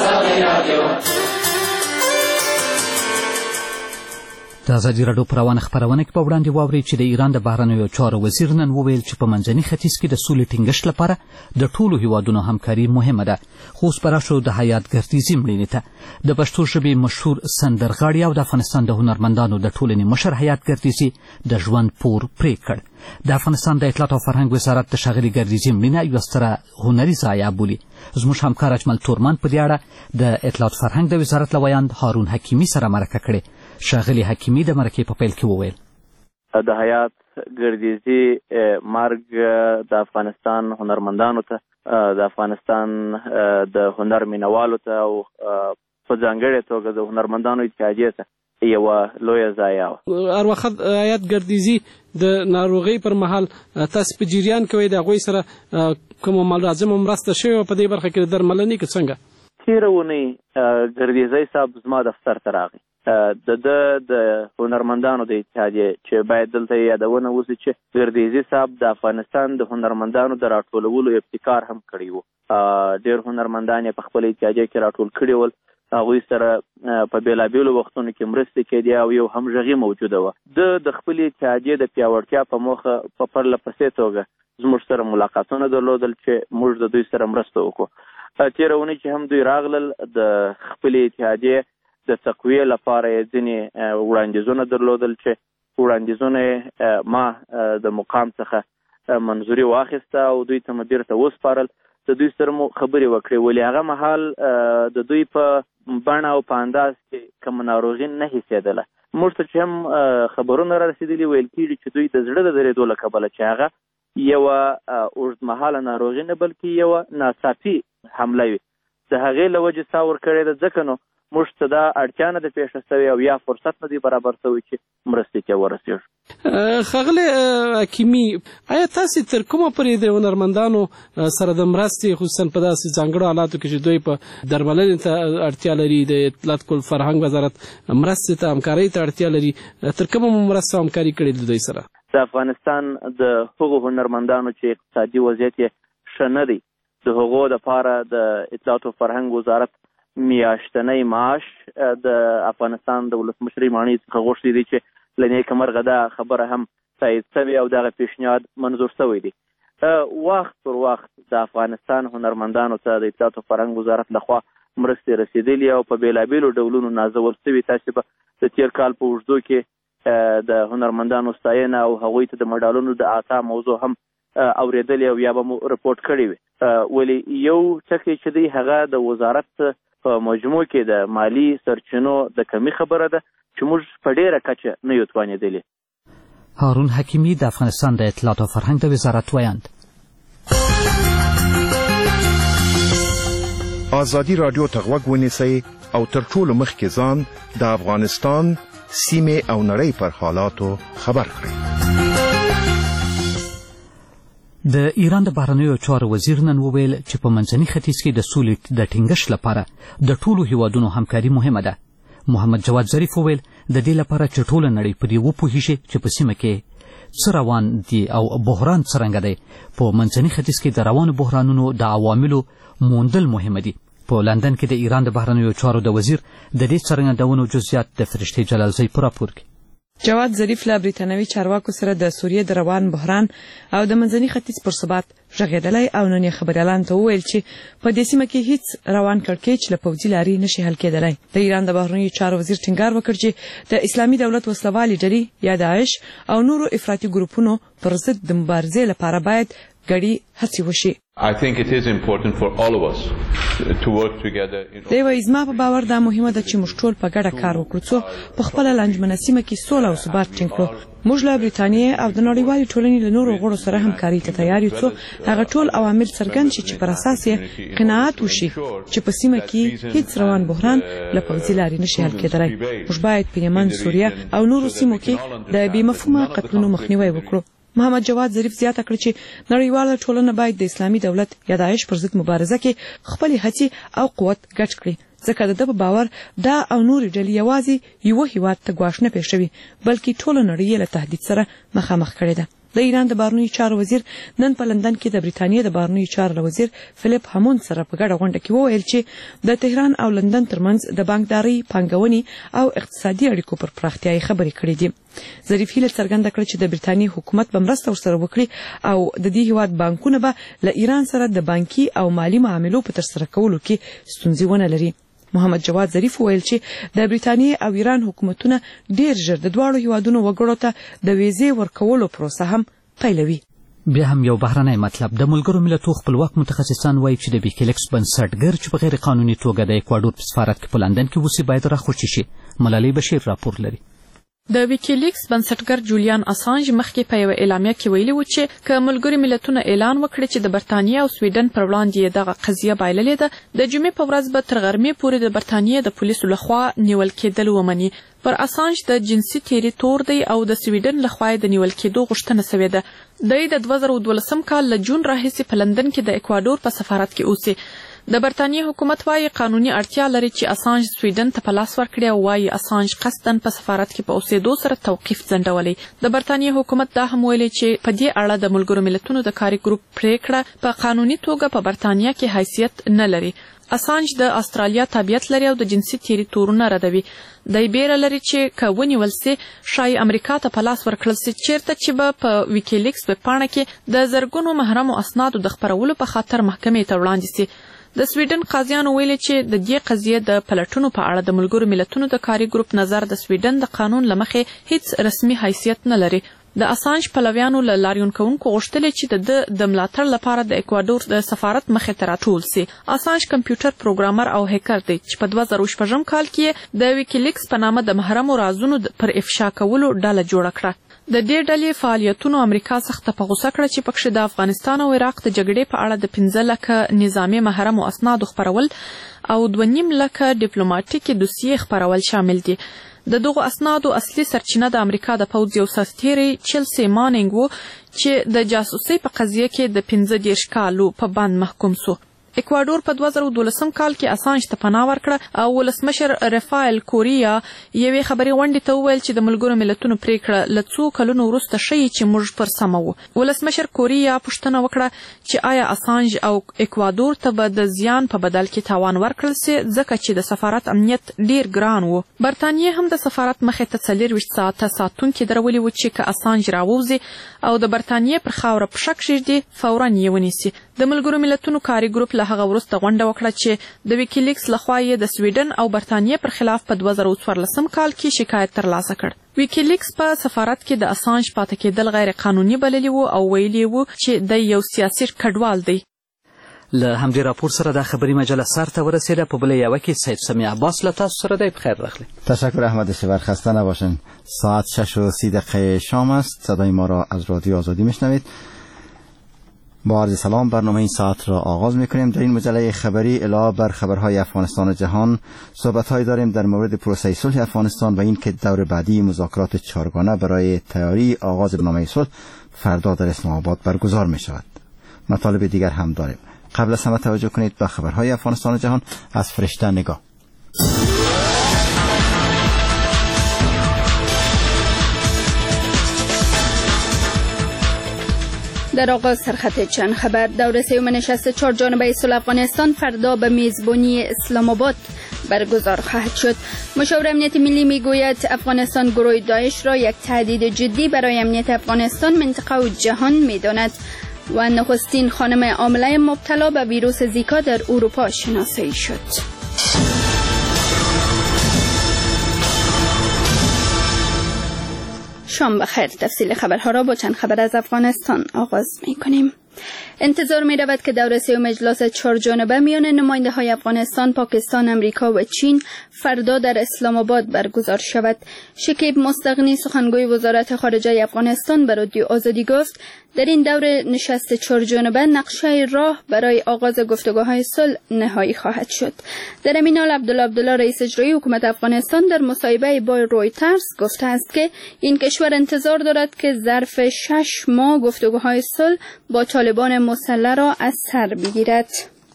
د ازادي راډیو په روانه خپرونه کې په وړاندې واورئ چې د ایران د بهرنیو چارو وزیر نن وویل چې په منځني ختیځ کې د سولې ټینګښت لپاره د ټولو هیوادونو همکاري مهمه ده. خو اوس به راشو د حیات ګردیزي مړینې ته. د پښتو ژبې مشهور سندرغاړي او د افغانستان د هنرمندانو د ټولنې مشر حیات ګردیزي د ژوند پور پرې کړ. د افغانستان د اطلاعات او فرهنګ وزارت د ښاغلي ګردیزي مړینه یوه ستره هنري ضایعه بولي. زموږ همکار اجمل تورمان په دې اړه د اطلاعات فرهنګ د وزارت له ویاند هارون حکیمي سره مرکه کړې. ښاغلي حکیمي د مرکې په پیل کې وویل د حیات ګردیزي مرګ د افغانستان هنرمندانو ته، د افغانستان د هنر مینوالو ته او په ځانګړې توګه د هنرمندانو اتحادیې ته یوه لویه ضایعه وه. هر وخت حیات ګردیزي د ناروغۍ پر مهال تاسو په جریان کې وئ، د هغوی سره کومه لازمه مرسته شوې وه په دې برخه کې د درملنې کې څنګه؟ تېره اونۍ ګردیزی صاحب زما دفتر ته راغی. د ده د هنرمندانو د اتحادیې چې باید دلته یادونه وشي چې ګردیزي صاحب د افغانستان د هنرمندانو د راټولولو ابتکار هم کړی و. ډېر هنرمندان یې په خپله اتحادیې کې راټول کړي ول. هغوی سره په بېلابېلو وختونو کې مرستې کېدې او یو همغږي موجوده وه. ده د خپلې اتحادیې د پیاوړتیا په موخه په پرله پسې توګه زموږ سره ملاقاتونه درلودل چې موږ د دوی سره مرسته وکړو. تېره اونۍ چې هم دوی راغلل د خپلې اتحادیې د تقویې لپاره یې ځینې وړاندیزونه درلودل چې وړاندیزونه یې ما د مقام څخه منظوري واخیسته او دوی ته مې بیرته وسپارل. د دوی سره مو خبرې وکړې ولې هغه مهال د دوی په بڼه او په انداز کې کومه ناروغي نه حسېدله. موږ ته چې هم خبرونه را رسېدلي ویل کېږي چې دوی د زړه د درېدو له کبله چې هغه یوه اوږدمهاله ناروغي نه بلکې یوه ناڅاپي حمله وي د هغې له وجې ساه ورکړې ده. ځکه نو موږ ته دا اړتیا نه ده پیښه شوې او یا فرصت نه دی برابر شوی چې مرستې ته ورسېږو. ښاغلی حکیمي، آیا تاسې تر کومه پورې د هنرمندانو سره د مرستې خصوصا په داسې ځانګړو حالاتو کې چې دوی په درملنې ته اړتیا لري د اطلاعات فرهنګ وزارت مرستې ته همکارۍ ته اړتیا لري، تر کومه مو مرسته همکاري کړې د دوی سره؟ د افغانستان د هغو هنرمندانو چې اقتصادي وضعیت یې ښه نه دی. د هغو دپاره د اطلاعات او فرهنګ وزارت میاشتنی معاش د افغانستان د ولسمشرۍ ماڼۍ څخه غوښتي دی چې له نیکه مرغه دا خبره هم تایید شوې او دغه پیشنهاد منظور شوی دی. وخت پر وخت د افغانستان هنرمندانو ته د اطلاعات او فرهنګ وزارت لخوا مرستې رسېدلي او په بېلابېلو ډولونو نازول شوي. تاسې به د تېر کال په اوږدو کې د هنرمندانو ستاینه او هغوی ته د مډالونو د اعطا موضوع هم اورېدلې او یا به مو رپورټ کړې وي. ولې یو ټکی چې دی هغه د وزارت په مجموع کې د مالي سرچینو د کمی خبره ده چې موږ په ډېره کچه نه یو توانېدلي. هارون حکیمی د افغانستان د اطلاعات او فرهنګ د وزارت ویاند. ازادي راډیو ته غوږ ونیسئ او تر ټولو مخکې ځان د افغانستان سیمې او نړۍ پر حالاتو خبر کړئ. د ایران د بهرنیو چارو وزیر نن وویل چې په منځني ختیځ کې د سولې د ټینګښت لپاره د ټولو هیوادونو همکاري مهمه ده. محمد جواد ظریف وویل د دې لپاره چې ټوله نړۍ په دې وپوهیږي چې په سیمه کې څه روان دي او بحران څرنګه دی. په منځني ختیځ کې د روانو بحرانونو د عواملو موندل مهمه دي. په لندن کې د ایران د بهرنیو چارو د وزیر د دې څرګندونو جزئیات د فرشتې جلالزی په راپور کې. جواد ظریف له بریتانوي چارواکو سره د سوریې د روان بحران او د منځني ختیځ پر ثبات غږېدلی او نن یې خبریالانو ته وویل چې په دې سیمه کې هیڅ روان کړکېچ له پوځي لارې نشي حل کېدلی. د ایران د بهرنیو چارو وزیر ټینګار وکړ چې د اسلامي دولت وسلوالې ډلې یا داعش او نورو افراطي ګروپونو پر ضد د مبارزې لپاره باید ګډې هڅې وشي. I think it is important for all of us to work together. دی وایي زما په باور دا مهمه ده چې موږ ټول په ګډه کار وکړو څو په خپله لنجمنه سیمه کې سوله او ثبات ټینګ کړو. موږ له بریتانیې او د نړیوالې ټولنې له نورو غړو سره همکارۍ ته تیار یو څو هغه ټول عوامل څرګند شي چې پر اساس یې قناعت وشي چې په سیمه کې هیڅ روان بحران له پوځي لارې نشي حل کېدلی. موږ باید په یمن، سوریه او نورو سیمو کې د بې مفهومه قتلونو مخنیوی وکړو. محمد جواد ظریف زیاته کړه چې نړیواله ټولنه باید د اسلامي دولت یا داعش پر ضد مبارزه کې خپلې هڅې او قوت ګډ کړي ځکه د ده په باور دا او نورې ډلې یوازې یوه هیواد ته ګواښ نه پېښوي بلکې ټوله نړۍ یې له تهدید سره مخامخ کړې ده. د ایران د بهرنیو چارو وزیر نن په لندن کې د بریتانیې د بهرنیو چارو وزیر فلیپ هاموند سره په ګډه غونډه کې وویل چې د تهران او لندن ترمنځ د بانکدارۍ، پانګونې او اقتصادي اړیکو پر پراختیا خبرې کړې دي. ظریف هیله څرګنده کړه چې د بریتانیې حکومت به مرسته ورسره وکړي او د دې هیواد بانکونه به له ایران سره د بانکي او مالي معاملو په ترسره کولو کې ستونزې ونه لري. محمد جواد ظریف وویل چې د بریتانیې او ایران حکومتونه ډیر ژر د دواړو هیوادونو وګړو ته د ویزې ورکولو پروسه هم پیلوي. بیا هم یو بهرنی مطلب د ملګرو ملتونو خپلواک متخصصان وایي چې د ویکیلیکس بنسټګر چې په غیر قانوني توګه د اکوادور په سفارت کې په لندن کې اوسي باید راخوشي شي. ملالۍ بشیر راپور لري. د ویکیلیکس بنسټګر جولیان اسانج مخکې په یوه اعلامیه کې ویلي و چې که ملګري ملتونه اعلان وکړي چې د برتانیې او سویډن پر وړاندې دغه قضیه بایللې ده د جمعې په ورځ به تر غرمې پورې د برتانیې د پولیسو لخوا نیول کېدل ومني. پر اسانج د جنسي تیري تور دی او د سویډن لخوا د نیول کېدو غوښتنه شوې ده. دی د دوه زره دولسم کال له جون راهیسې په لندن کې د اکوادور په سفارت کې اوسي. د برتانیې حکومت وایي قانوني اړتیا لري چې اسانج سویډن ته په لاس ورکړي او وایي اسانج قصدن په سفارت کې په اوسېدو سره توقیف ځنډولی. د برتانیې حکومت دا هم ویلي چې په دې اړه د ملګرو ملتونو د کاري ګروپ پریکړه په قانوني توګه په برتانیه کې حیثیت نه لري. اسانج د استرالیا تابعیت لري او د جنسي تیري تورونه ردوي. دی بیره لري چې که ونیول سي شاید امریکا ته په لاس ورکړل سي چیرته چې به په ویکیلیکس ویبپاڼه کې د زرګونو محرمو اسنادو د خپرولو په خاطر محکمې ته وړاندې سي. د سویډن قاضیانو ویلي چې د دې قضیې د پلټونو په اړه د ملګرو ملتونو د کاري ګروپ نظر د سویډن د قانون له مخې هیڅ رسمي حیثیت نه لري. د اسانج پلویانو له لاریون کوونکو غوښتل چې د د ملاتړ لپاره د اکوادور د سفارت مخې ته راټول سي. اسانج کمپیوټر پروګرامر او هیکر دی چې په دوه زره شپږم کال کې د ویکیلیکس په نامه د محرمو رازونو پر افشا کولو ډله جوړه کړه. د دې ډلې فعالیتونو امریکا سخته په غوسه کړه چې پکښې د افغانستان او عراق د جګړې په اړه د پنځه لکه نظامي محرمو اسنادو خپرول او دوه نیم لکه ډیپلوماټیکې دوسیې خپرول شامل دي. د دغو اسنادو اصلي سرچینه د امریکا د پوځ یو سرتیری چلسی مانینګ و چې د جاسوسۍ په قضیه کې د پنځه دېرش کالو په بند محکوم سو. اکوادور په دوه زره دولسم کال کې اسانج ته پناه ورکړه او ولسمشر رفایل کوریا یوې خبري غونډې ته وویل چې د ملګرو ملتونو پریکړه له څو کلونو وروسته ښیي چې موږ پر سمه وو. ولسمشر کوریا پوښتنه وکړه چې آیا اسانج او اکوادور ته به د زیان په بدل کې تاوان ورکړل سي ځکه چې د سفارت امنیت ډیر ګران وو. برتانیې هم د سفارت مخې ته څلېرویشت ساعته ساتونکي درولي وو چې که اسانج راووځي او د برتانیې پر خاوره پښه کښېږدي فورا یې ونیسي. د ملګرو ملتونو کاري ګروپ له هغه وروسته غونډه وکړه چې د ویکیلیکس لخوا یې د سویډن او برتانیې پر خلاف په دوه زره څوارلسم کال کې شکایت ترلاسه کړ. ویکیلیکس په سفارت کې د اسانج پاتې کېدل غیر قانوني بللي وو او ویلي وو چې د یو سیاسي کډوال دی. له همدې راپور سره د خبري مجله سر ته ورسیده. په بله یوه کې سید سمیع عباس له تاسو سره دی. بخیر راغلی. تشکر احمد شیور، خسته نباشین. ساعت شش و سی دقیقه شام است. صدای ما را از رادیو آزادی میشنوید. با عرض سلام برنامه این ساعت را آغاز میکنیم. در این مجله خبری علاوه بر خبرهای افغانستان و جهان صحبت‌هایی داریم در مورد پروسه صلح افغانستان و این که دور بعدی مذاکرات چهارگانه برای تیاری آغاز برنامه صلح فردا در اسلام آباد برگزار می شود. مطالب دیگر هم داریم. قبل از همه توجه کنید به خبرهای افغانستان و جهان از فرشته نگاه. در آغاز سرخط چند خبر. دوره سوم نشست چهار جانبه صلح افغانستان فردا به میزبانی اسلام آباد برگزار خواهد شد. مشاور امنیت ملی میگوید افغانستان گروه داعش را یک تهدید جدی برای امنیت افغانستان، منطقه و جهان میداند و نخستین خانم حامله مبتلا به ویروس زیکا در اروپا شناسایی شد. شام بخیر. تفصیل خبرها را با چند خبر از افغانستان آغاز می کنیم. انتظار می رود که دوره سوم اجلاس چهار جانبه میان نماینده های افغانستان، پاکستان، امریکا و چین فردا در اسلام آباد برگزار شود. شکیب مستغنی سخنگوی وزارت خارجه افغانستان به رادیو آزادی گفت در این دوره نشست چهار جانبه نقشه راه برای آغاز گفتگوهای صلح نهایی خواهد شد. در همین حال عبدالله عبدالله رئیس اجرایی حکومت افغانستان در مصاحبه با رویترز گفته است که این کشور انتظار دارد که ظرف شش ماه گفتگوهای صلح با طالبان مسلح را از سر بگیرد.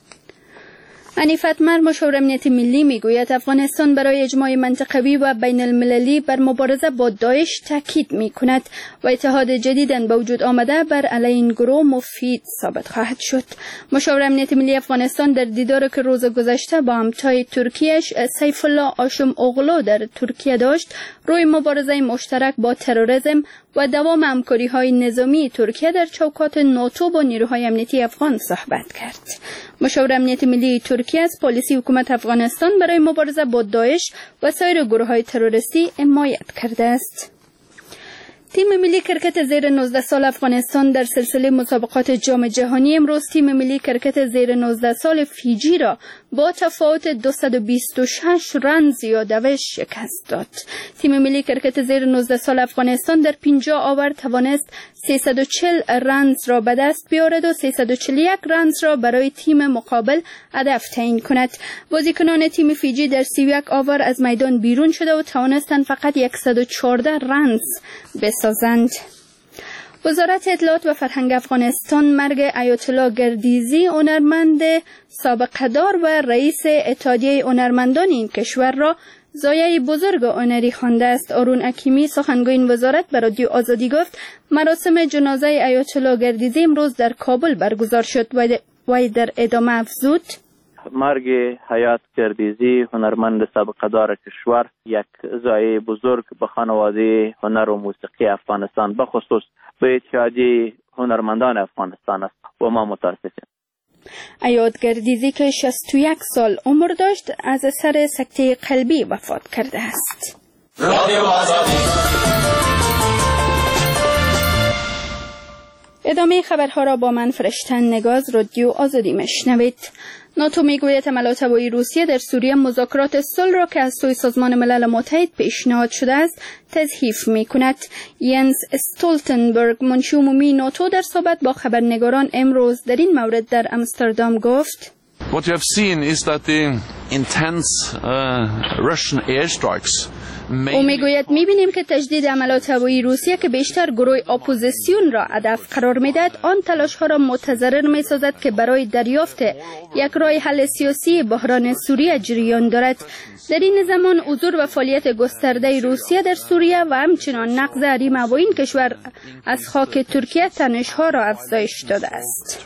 حنیف اتمر مشاور امنیت ملی میگوید افغانستان برای اجماع منطقوی و بین المللی بر مبارزه با داعش تاکید میکند و اتحاد جدیداً به وجود آمده بر علیه این گروه مفید ثابت خواهد شد. مشاور امنیت ملی افغانستان در دیداری که روز گذشته با همتای ترکیش سیف الله هاشم اوغلو در ترکیه داشت روی مبارزه مشترک با تروریسم و دوام همکاری‌های نظامی ترکیه در چوکات ناتو با نیروهای امنیتی افغان صحبت کرد. مشاور امنیت ملی ترکیه از پالیسی حکومت افغانستان برای مبارزه با داعش و سایر گروه‌های تروریستی حمایت کرده است. تیم ملی کرکت زیر نوزده سال افغانستان در سلسله مسابقات جام جهانی امروز تیم ملی کرکت زیر نوزده سال فیجی را با تفاوت دویست و بیست و شش رن زیاده شکست داد. تیم ملی کرکت زیر نوزده سال افغانستان در پنجاه آور توانست سیصد و چهل رنز را به دست بیاورد و سیصد و چهل و یک رنز را برای تیم مقابل هدف تعیین کند. بازیکنان تیم فیجی در سی و یک آور از میدان بیرون شده و توانستند فقط صد و چهارده رنز بسازند. وزارت اطلاعات و فرهنگ افغانستان مرگ آیت الله گردیزی هنرمند سابقه‌دار و رئیس اتحادیه هنرمندان این کشور را ضایعه بزرگ هنری خوانده است. آرون حکیمی سخنگوی این وزارت به رادیو آزادی گفت مراسم جنازه آیت الله گردیزی امروز در کابل برگزار شد و در ادامه افزود مرگ حیات گردیزی هنرمند سابقه دار کشور یک ضایعه بزرگ به خانواده هنر و موسیقی افغانستان به خصوص به اتحادیه هنرمندان افغانستان است و ما متاسفیم. حیات گردیزی که شصت و یک سال عمر داشت از اثر سکته قلبی وفات کرده است. ادامه خبرها را با من فرشته نگاز رادیو آزادی مشنوید. ناتو میگوید حملات هوایی روسیه در سوریه مذاکرات صلح را که از سوی سازمان ملل متحد پیشنهاد شده است تضعیف میکند. ینس استولتنبرگ منشی عمومی ناتو در صحبت با خبرنگاران امروز در این مورد در امستردام گفت What you have seen is that the intense uh, Russian airstrikes او میگوید میبینیم که تجدید عملات هوایی روسیه که بیشتر گروه اپوزیسیون را هدف قرار میدهد آن تلاش ها را متضرر میسازد که برای دریافت یک راه حل سیاسی بحران سوریه جریان دارد. در این زمان حضور و فعالیت گسترده روسیه در سوریه و همچنان نقض حریم هوایی این کشور از خاک ترکیه تنش ها را افزایش داده است.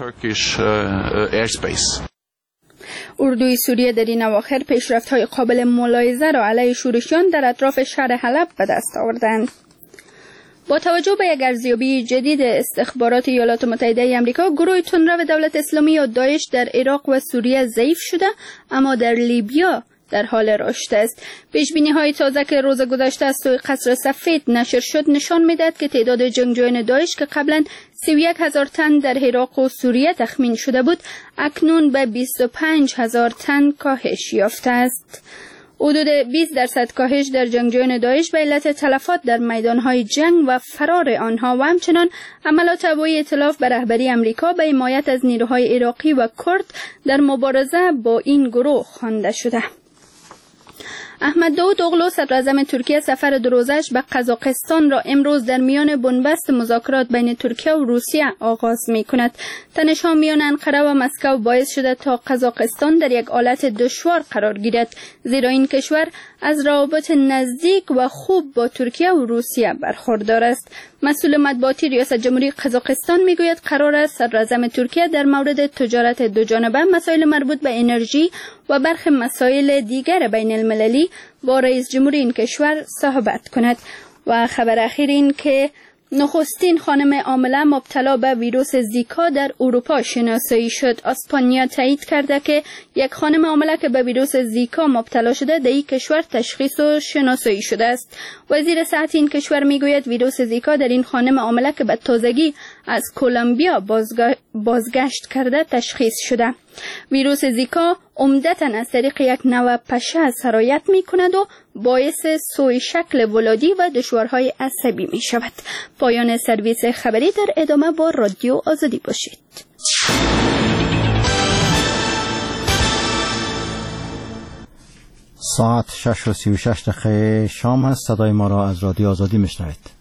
اردوی سوریه در این اواخر پیشرفت‌های قابل ملاحظه را علیه شورشیان در اطراف شهر حلب به دست آوردند. با توجه به یک ارزیابی جدید استخبارات ایالات متحده آمریکا، گروه تندرو دولت اسلامی یا داعش در عراق و سوریه ضعیف شده اما در لیبیا در حال رشد است. پیش‌بینی‌های تازه که روز گذشته از سوی قصر سفید نشر شد نشان می‌دهد که تعداد جنگجویان داعش که قبلا سی و یک هزار تن در عراق و سوریه تخمین شده بود اکنون به بیست و پنج هزار تن کاهش یافته است. حدود بیست درصد کاهش در جنگجویان داعش به علت تلفات در میدانهای جنگ و فرار آنها و همچنان حملات هوایی ائتلاف به رهبری آمریکا به حمایت از نیروهای عراقی و کرد در مبارزه با این گروه خوانده شده. احمد داود اوغلو صدراعظم ترکیه سفر دو روزش به قزاقستان را امروز در میان بنبست مذاکرات بین ترکیه و روسیه آغاز می کند. تنش‌ها میان انقره و مسکو باعث شده تا قزاقستان در یک حالت دشوار قرار گیرد، زیرا این کشور از روابط نزدیک و خوب با ترکیه و روسیه برخوردار است. مسئول مطبوعاتی ریاست جمهوری قزاقستان میگوید قرار است صدراعظم ترکیه در مورد تجارت دوجانبه، مسائل مربوط به انرژی و برخی مسائل دیگر بین المللی با رئیس جمهور این کشور صحبت کند. و خبر اخیر این که نخستین خانم حامله مبتلا به ویروس زیکا در اروپا شناسایی شد. اسپانیا تایید کرده که یک خانم حامله که به ویروس زیکا مبتلا شده در این کشور تشخیص و شناسایی شده است. وزیر صحت این کشور میگوید ویروس زیکا در این خانم حامله که به تازگی از کلمبیا بازگشت کرده تشخیص شده. ویروس زیکا عمدتاً از طریق یک نوع پشه سرایت می کند و باعث سوء شکل ولادی و دشوارهای عصبی می شود. پایان سرویس خبری، در ادامه با رادیو آزادی باشید. ساعت شش و سی و شش دقیقه شام هست. صدای ما را از رادیو آزادی میشنوید.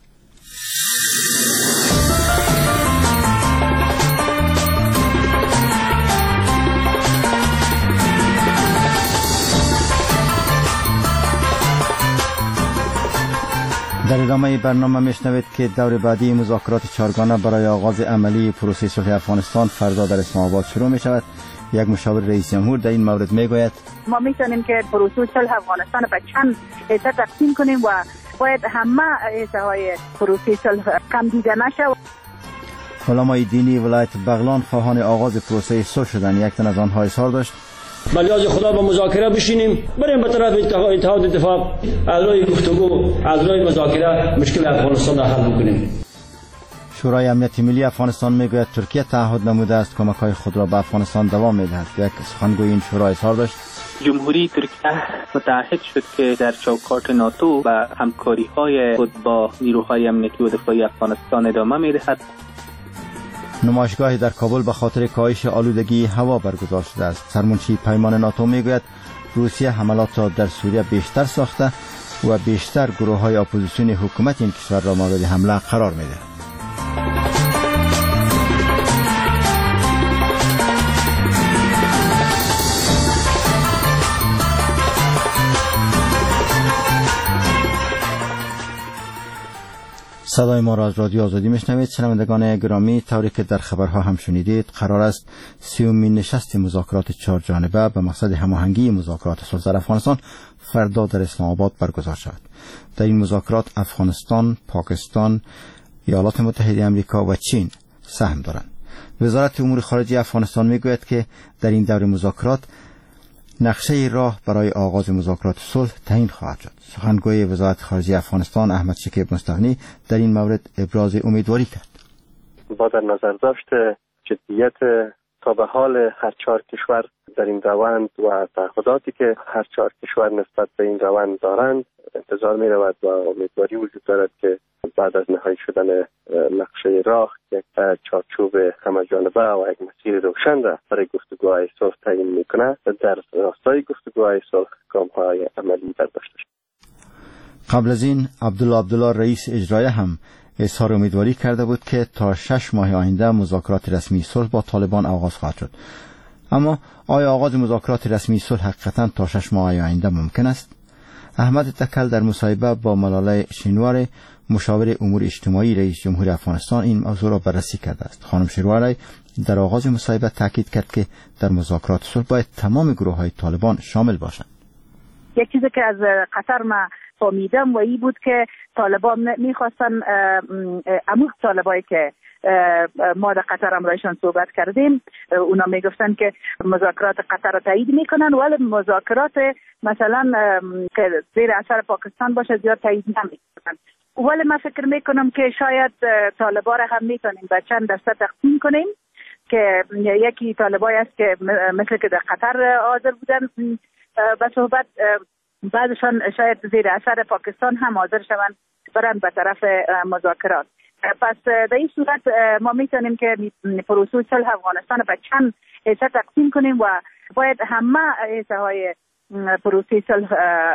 در ادامه برنامه میشنوید که دور بعدی مذاکرات چهارگانه برای آغاز عملی پروسه صلح افغانستان فردا در اسلام آباد شروع می شود. یک مشاور رئیس جمهور در این مورد میگوید ما میتونیم که پروسه صلح افغانستان به چند حصه تقسیم کنیم و باید همه حصه های پروسه صلح کم دیده نشه. علمای دینی ولایت بغلان خواهان آغاز پروسه صلح شدن، یک تن از آنها اظهار داشت بلیاز خدا با مذاکره بشینیم، بریم به طرف اتحاد اتفاق، از راه گفتگو، از راه مذاکره مشکل افغانستان را حل کنیم. شورای امنیت ملی افغانستان میگوید ترکیه تعهد نموده است کمک‌های خود را به افغانستان دوام می‌دهد. یک سخنگوی این شورای اظهار داشت جمهوری ترکیه متعهد شد که در چوکات ناتو و همکاری‌های خود با نیروهای امنیتی و دفاعی افغانستان ادامه می‌دهد. نمایشگاهی در کابل به خاطر کاهش آلودگی هوا برگزار شده است. سرمنشی پیمان ناتو میگوید روسیه حملات را در سوریه بیشتر ساخته و بیشتر گروه‌های اپوزیسیون حکومت این کشور را مورد حمله قرار می‌دهد. صدای ما را از رادیو آزادی میشنوید. شنوندگان گرامی، طوری که در خبرها هم شنیدید، قرار است سیومین نشست مذاکرات چهار جانبه به مقصد هماهنگی مذاکرات صلح در افغانستان فردا در اسلام آباد برگزار شود. در این مذاکرات افغانستان، پاکستان، ایالات متحده آمریکا و چین سهم دارند. وزارت امور خارجه افغانستان میگوید که در این دور مذاکرات نقشه راه برای آغاز مذاکرات صلح تعیین خواهد شد. سخنگوی وزارت خارجه افغانستان احمد شکیب مستغنی در این مورد ابراز امیدواری کرد. با در نظر داشت جدیت تا به حال هر چهار کشور در این روند و تعهداتی که هر چهار کشور نسبت به این روند دارند انتظار می رود و امیدواری وجود دارد که بعد از نهایی شدن نقشه راه یک چارچوب همه‌جانبه و یک مسیر روشن را برای گفتگوهای صلح تعیین می کند در راستای گفتگوهای صلح گام‌های عملی برداشته شد. قبل از این عبدالله عبدالله رئیس اجرایی هم اظهار امیدواری کرده بود که تا شش ماه آینده مذاکرات رسمی صلح با طالبان آغاز خواهد شد. اما آیا آغاز مذاکرات رسمی صلح حقیقتا تا شش ماه آینده ممکن است؟ احمد تکل در مصاحبه با ملاله شینواری مشاور امور اجتماعی رئیس جمهور افغانستان این موضوع را بررسی کرده است. خانم شینواری در آغاز مصاحبه تاکید کرد که در مذاکرات صلح باید تمام گروه‌های طالبان شامل باشند. یک چیزی که از قطر ما فهمیدم و این بود که طالبان میخواستن عموق طالبایی که ما در قطر هم رایشان صحبت کردیم اونا میگفتن که مذاکرات قطر را تایید میکنن ولی مذاکرات مثلا که زیر اثر پاکستان باشه زیاد تایید نمیکنن. ولی من فکر میکنم که شاید طالبا را هم میتونیم به چند دسته تقسیم کنیم که یکی طالبایی است که مثل که در قطر حاضر بودن به صحبت، بعضشان شاید زیر اثر پاکستان هم حاضر شوند برند به طرف مذاکرات. پس در این صورت ما میتونیم که پروسه صلح افغانستان به چند حصه تقسیم کنیم و باید همه حصه های پروسه صلح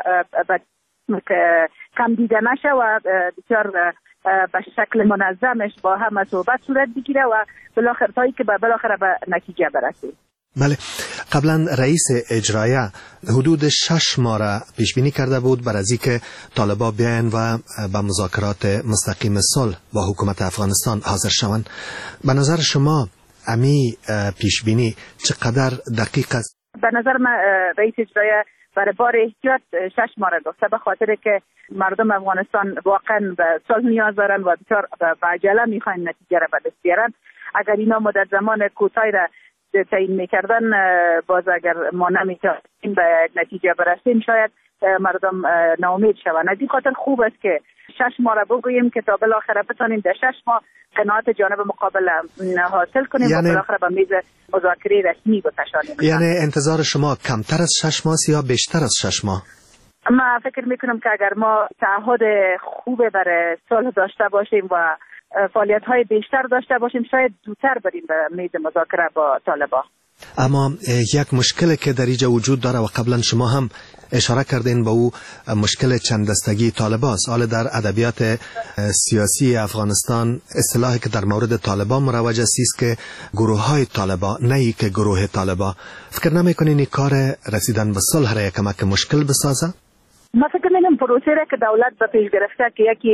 کم دیده نشه و بسیار به شکل منظمش با همه صحبت صورت بگیره و بالاخره تایی که بالاخره به نتیجه برسیم. بله، قبلا رئیس اجرایه حدود شش ماه را پیش بینی کرده بود برای از اینکه طالبا بیاین و به مذاکرات مستقیم صلح با حکومت افغانستان حاضر شوند. به نظر شما امی پیش بینی چقدر دقیق است؟ به نظر من رئیس اجرایه برای بار احتیاط شش ماه را گفته به خاطر که مردم افغانستان واقعا به صلح نیاز دارند و بسیار به عجله میخواین نتیجه را به دست بیارن. اگر اینا مدت زمان کوتاهی را تعیین میکردن باز اگر ما نمیتونیم به نتیجه برسیم شاید مردم ناامید شوند. از این خاطر خوب است که شش ماه را بگوییم که تا بالاخره بتونیم در شش ماه قناعت جانب مقابل حاصل کنیم یعنی و بالاخره به میز مذاکره رسمی بکشانیم. یعنی انتظار شما کمتر از شش ماه یا بیشتر از شش ماه؟ من فکر میکنم که اگر ما تعهد خوب برای صلح داشته باشیم و فعالیت های بیشتر داشته باشیم شاید زودتر بریم به میز مذاکره با طالبان. اما یک مشکلی که در اینجا وجود داره و قبلا شما هم اشاره کردین به او مشکل چند دستگی طالباست. حالا در ادبیات سیاسی افغانستان اصطلاحی که در مورد طالبان مروج است که گروه های طالبان نه ای که گروه طالبان. فکر نمیکنین این کار رسیدن به صلح را کمک مشکل بسازه؟ من فکر میکنم پروسه را که دولت به پیش گرفته که یکی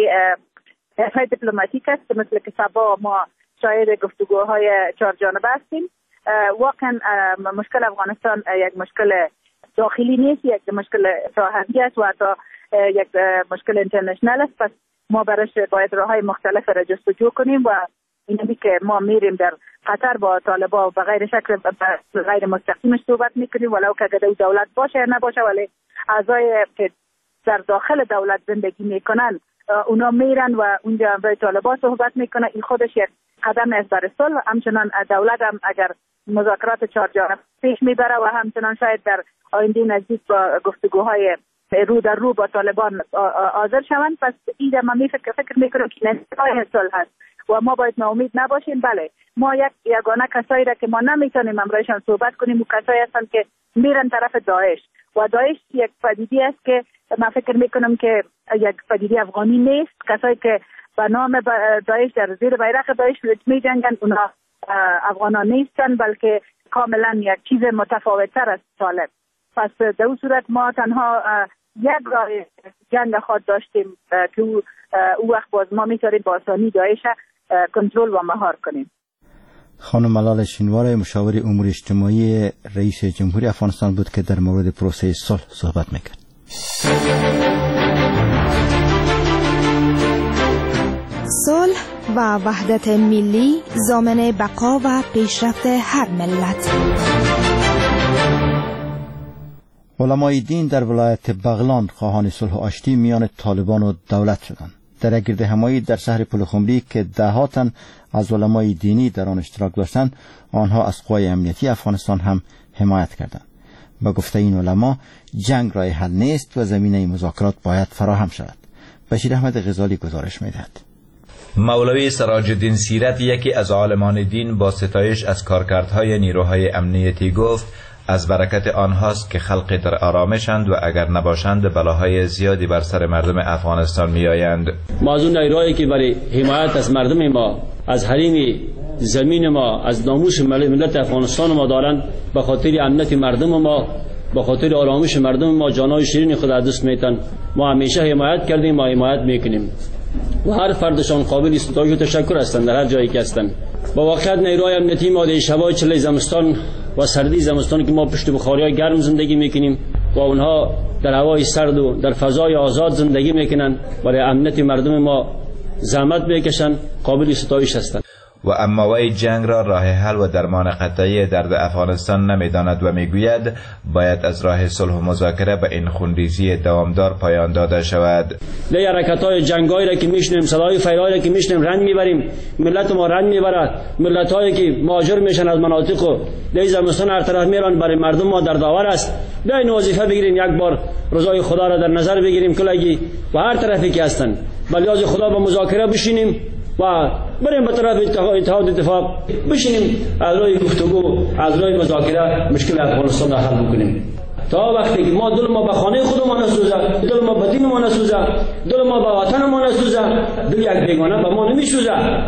های دیپلماتیک است مثل که سبا ما شاهد گفتگوهای چهار جانبه هستیم. واقعا مشکل افغانستان یک مشکل داخلی نیست، یک مشکل ساحلی است و حتی یک مشکل اینترنشنال است. پس ما برش باید راههای مختلف را جستجو کنیم و اینمی که ما میریم در قطر با طالبان به غیر شکل غیر مستقیمش صحبت میکنیم ولو که دولت باشه یا نباشه ولی اعضای که در داخل دولت زندگی میکنن اونا میرن و اونجا برای طالبان صحبت میکنه. این خودش یک قدم است برای صلح. همچنان دولت هم اگر مذاکرات چهار جانبه پیش میبره و همچنان شاید در آینده نزدیک با گفتگوهای رو در رو با طالبان حاضر شوند. پس این ما می فکر فکر میکنم که نتیجه صلح هست و ما باید ناامید نباشیم. بله ما یک یگانه کسایی را که ما نمیتونیم امرایشان صحبت کنیم و کسایی هستند که میرن طرف داعش و داعش یک پدیده است که من فکر میکنم که یک پدیده افغانی نیست. کسایی که به نام داعش در زیر بیرق داعش می جنگن اونا افغانان نیستن بلکه کاملا یک چیز متفاوت‌تر از طالب. پس در اون صورت ما تنها یک راه جنگ خود داشتیم که او, او وقت باز ما میتونیم با آسانی داعش کنترل و مهار کنیم. خانم ملاله شینواری مشاور امور اجتماعی رئیس جمهوری افغانستان بود که در مورد پروسه صلح صحبت میکرد. صلح و وحدت ملی ضامن بقا و پیشرفت هر ملت. علمای دین در ولایت بغلان خواهان صلح و آشتی میان طالبان و دولت شدند. در گرد همایی در شهر پلخمری که ده تن از علمای دینی در آن اشتراک داشتند، آنها از قوای امنیتی افغانستان هم حمایت کردند. با گفته این علما جنگ راه حل نیست و زمینه مذاکرات باید فراهم شود. بشیر احمد غزالی گزارش می‌دهد. مولوی سراج الدین سیرت، یکی از عالمان دین، با ستایش از کارکردهای نیروهای امنیتی گفت از برکت آنهاست که خلق در آرامشند و اگر نباشند بلاهای زیادی بر سر مردم افغانستان میآیند. ما از اون نیروهایی که برای حمایت از مردم ما، از حریم زمین ما، از ناموس ملت افغانستان ما دارند، به خاطر امنیت مردم ما، به خاطر آرامش مردم ما جانای شیرین خود از دست میتن. ما همیشه حمایت کردیم، ما حمایت میکنیم و هر فردشان قابل ستایش و تشکر هستند در هر جایی که هستند. با واقعیت نیروهای امنیتی ما در شبای چله زمستان و سردی زمستان که ما پشت بخاری‌های گرم زندگی میکنیم و اونها در هوای سرد و در فضای آزاد زندگی میکنن، برای امنیت مردم ما زحمت میکشن، قابل ستایش هستند. و اما وی جنگ را راه حل و درمان قطعی درد افغانستان نمیداند و میگوید باید از راه صلح و مذاکره به این خونریزی دوامدار پایان داده شود. لی حرکت‌های جنگایی را که میشنیم، صدای فریادی را که میشنیم، رنج میبریم، ملت ما رنج میبره. ملت‌هایی که مهاجر میشن از مناطق و لی زمستان هر طرف میرن، برای مردم ما دردآور است. بیاین وظیفه بگیریم، یک بار رضای خدا را در نظر بگیریم کلگی و هر طرفی که هستن بلیاز خدا با مذاکره بشینیم و بریم به طرف اتحاد اتفاق بشینیم، از راه گفتگو، از راه مذاکره مشکل افغانستان را حل بکنیم. تا وقتی که ما دل ما به خانه خودمان نسوزه، دل ما به دین ما نسوزه، دل ما به وطن ما نسوزه، دل یک بیگانه به ما نمیسوزه.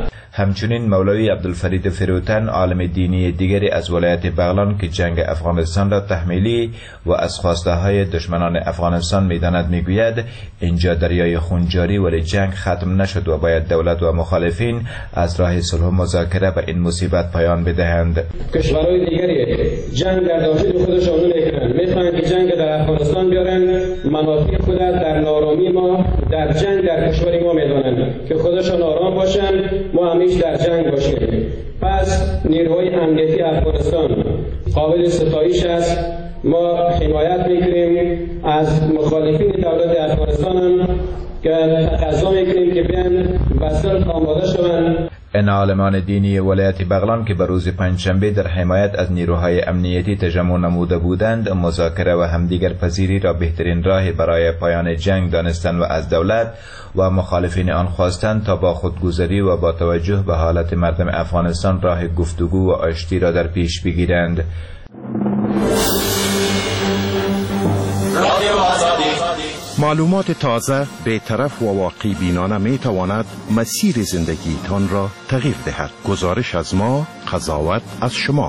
همچنین مولوی عبدالفرید فروتن، عالم دینی دیگری از ولایت بغلان که جنگ افغانستان را تحمیلی و از خواسته های دشمنان افغانستان میداند، میگوید اینجا دریای خون جاری ولی جنگ ختم نشد و باید دولت و مخالفین از راه صلح و مذاکره به این مصیبت پایان بدهند. کشورهای دیگری جنگ در داخل خودشان نمیکنند، میخواهند که جنگ در افغانستان بیارن، منافع خود در نارامی ما در جنگ در کشور ما میدانند که خودشان آرام باشند، ما همیشه در جنگ باشیم. پس نیروهای امنیتی افغانستان قابل ستایش است. ما حمایت میکنیم از مخالفین دولت افغانستان که تقاضا میکنیم که بیان به صلح آماده شوند. این عالمان دینی ولایت بغلان که به روز پنجشنبه در حمایت از نیروهای امنیتی تجمع نموده بودند، مذاکره و همدیگر پذیری را بهترین راه برای پایان جنگ دانستند و از دولت و مخالفین آن خواستند تا با خودگذری و با توجه به حالت مردم افغانستان راه گفتگو و آشتی را در پیش بگیرند. معلومات تازه، بی‌طرف و واقعی بینانه می تواند مسیر زندگی تان را تغییر دهد. گزارش از ما، قضاوت از شما.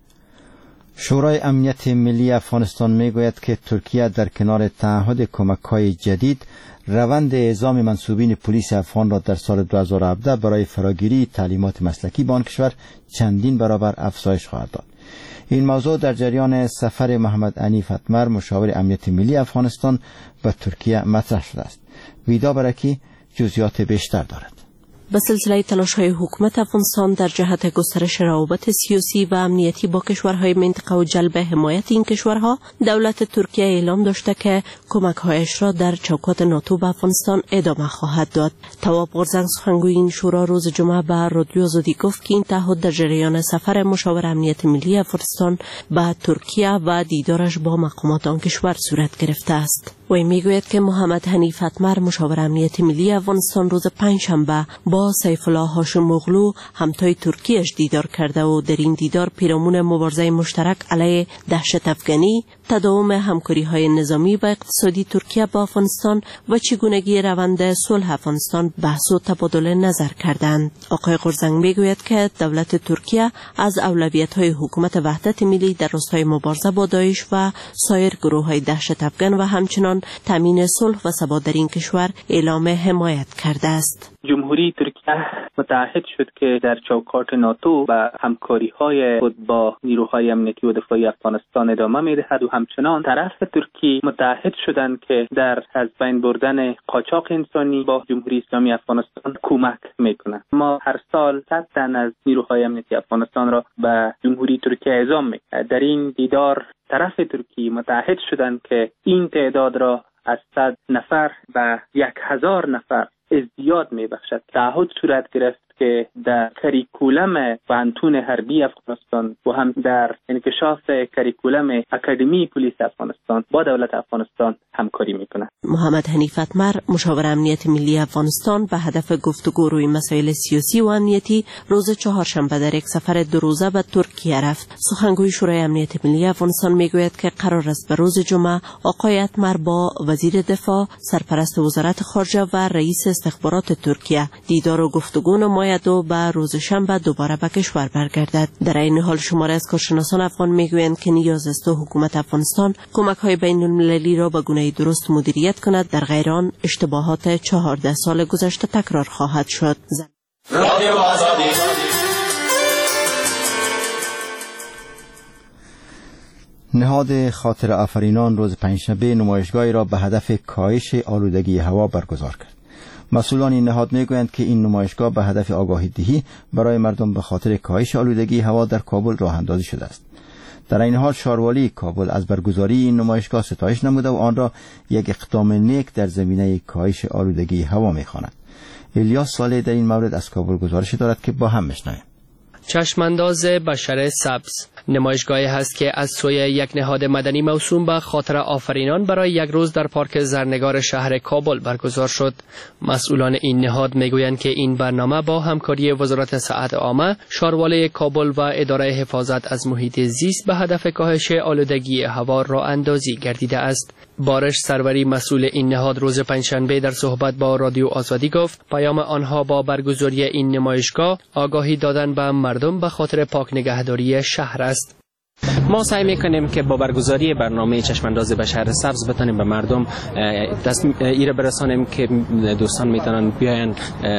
شورای امنیت ملی افغانستان می گوید که ترکیه در کنار تعهد کمک‌های جدید روند اعزام منصوبین پلیس افغان را در سال دو هزار و هفده برای فراگیری تعلیمات مسلکی به آن کشور چندین برابر افزایش خواهد داد. این موضوع در جریان سفر محمد حنیف اتمر، مشاور امنیت ملی افغانستان، به ترکیه مطرح شده است. ویدا برکی جزئیات بیشتر دارد. به سلسله تلاش‌های حکومت افغانستان در جهت گسترش روابط سیاسی و امنیتی با کشورهای منطقه و جلب حمایت این کشورها، دولت ترکیه اعلام داشته که کمک‌هایش را در چوکات ناتو به افغانستان ادامه خواهد داد. تواب غورزنگ، سخنگوی این شورا، روز جمعه به رادیو آزادی گفت که این تعهد در جریان سفر مشاور امنیت ملی افغانستان به ترکیه و دیدارش با مقامات آن کشور صورت گرفته است. وی میگوید که محمد حنیف اتمر، مشاور امنیت ملی افغانستان، روز پنجشنبه با سیف الله هاشم اغلو، همتای ترکیه‌اش دیدار کرده و در این دیدار پیرامون مبارزه مشترک علیه دهشت افغانی، تداوم همکاری‌های نظامی و اقتصادی ترکیه با افغانستان و چگونگی روند صلح افغانستان بحث و تبادل نظر کردند. آقای غورزنگ میگوید که دولت ترکیه از اولویت‌های حکومت وحدت ملی در راستای مبارزه با داعش و سایر گروه‌های دهشت افغان و همچنان تامین صلح و ثبات در این کشور اعلام حمایت کرده است. جمهوری ترکیه متعهد شد که در چوکات ناتو و همکاری‌های خود با نیروهای امنیتی و دفاعی افغانستان ادامه می‌دهد و همچنان طرف ترکی متعهد شدند که در از بین بردن قاچاق انسانی با جمهوری اسلامی افغانستان کمک می‌کنند. ما هر سال صد تن از نیروهای امنیتی افغانستان را به جمهوری ترکیه اعزام می‌کنیم. در این دیدار طرف ترکی متعهد شدند که این تعداد را از صد نفر به یک هزار نفر ازدیاد می بخشد. تعهد صورت گرفت که در کریکولم پوهنتون حربی افغانستان و هم در انکشاف کریکولم اکادمی پلیس افغانستان با دولت افغانستان همکاری میکنه. محمد حنیف اتمر، مشاور امنیت ملی افغانستان، به هدف گفتگو روی مسائل سیاسی و امنیتی روز چهارشنبه در یک سفر دو روزه به ترکیه رفت. سخنگوی شورای امنیت ملی افغانستان میگوید که قرار است به روز جمعه آقای اتمر با وزیر دفاع، سرپرست وزارت خارجه و رئیس استخبارات ترکیه دیدار و گفتگو نماید و به روز شنبه دوباره به کشور برگردد. در این حال شماره از کارشناسان افغان میگویند که نیاز است حکومت افغانستان کمک های بین المللی را به گونه درست مدیریت کند، در غیر آن اشتباهات چهارده سال گذشته تکرار خواهد شد. رادیو آزادی. نهاد خاطر آفرینان روز پنجشنبه نمایشگاهی را به هدف کاهش آلودگی هوا برگزار کرد. مسئولان این نهاد میگویند که این نمایشگاه به هدف آگاهی دهی برای مردم به خاطر کاهش آلودگی هوا در کابل راه اندازی شده است. در این حال شاروالی کابل از برگزاری این نمایشگاه ستایش نموده و آن را یک اقدام نیک در زمینه کاهش آلودگی هوا می‌خواند. الیاس صالح در این مورد از کابل گزارش دارد که با هم میشنویم. چشمانداز بشر سبز نمایشگاهی هست که از سوی یک نهاد مدنی موسوم به خاطر آفرینان برای یک روز در پارک زرنگار شهر کابل برگزار شد. مسئولان این نهاد میگویند که این برنامه با همکاری وزارت صحت عامه، شارواله کابل و اداره حفاظت از محیط زیست به هدف کاهش آلودگی هوا راه اندازی گردیده است. بارش سروری مسئول این نهاد روز پنجشنبه در صحبت با رادیو آزادی گفت پیام آنها با برگزاری این نمایشگاه آگاهی دادن به مردم به خاطر پاک نگهداری شهر است. ما سعی میکنیم که با برگزاری برنامه چشمانداز به شهر سبز بتونیم به مردم دست ایره برسانیم که دوستان میتونن بیاین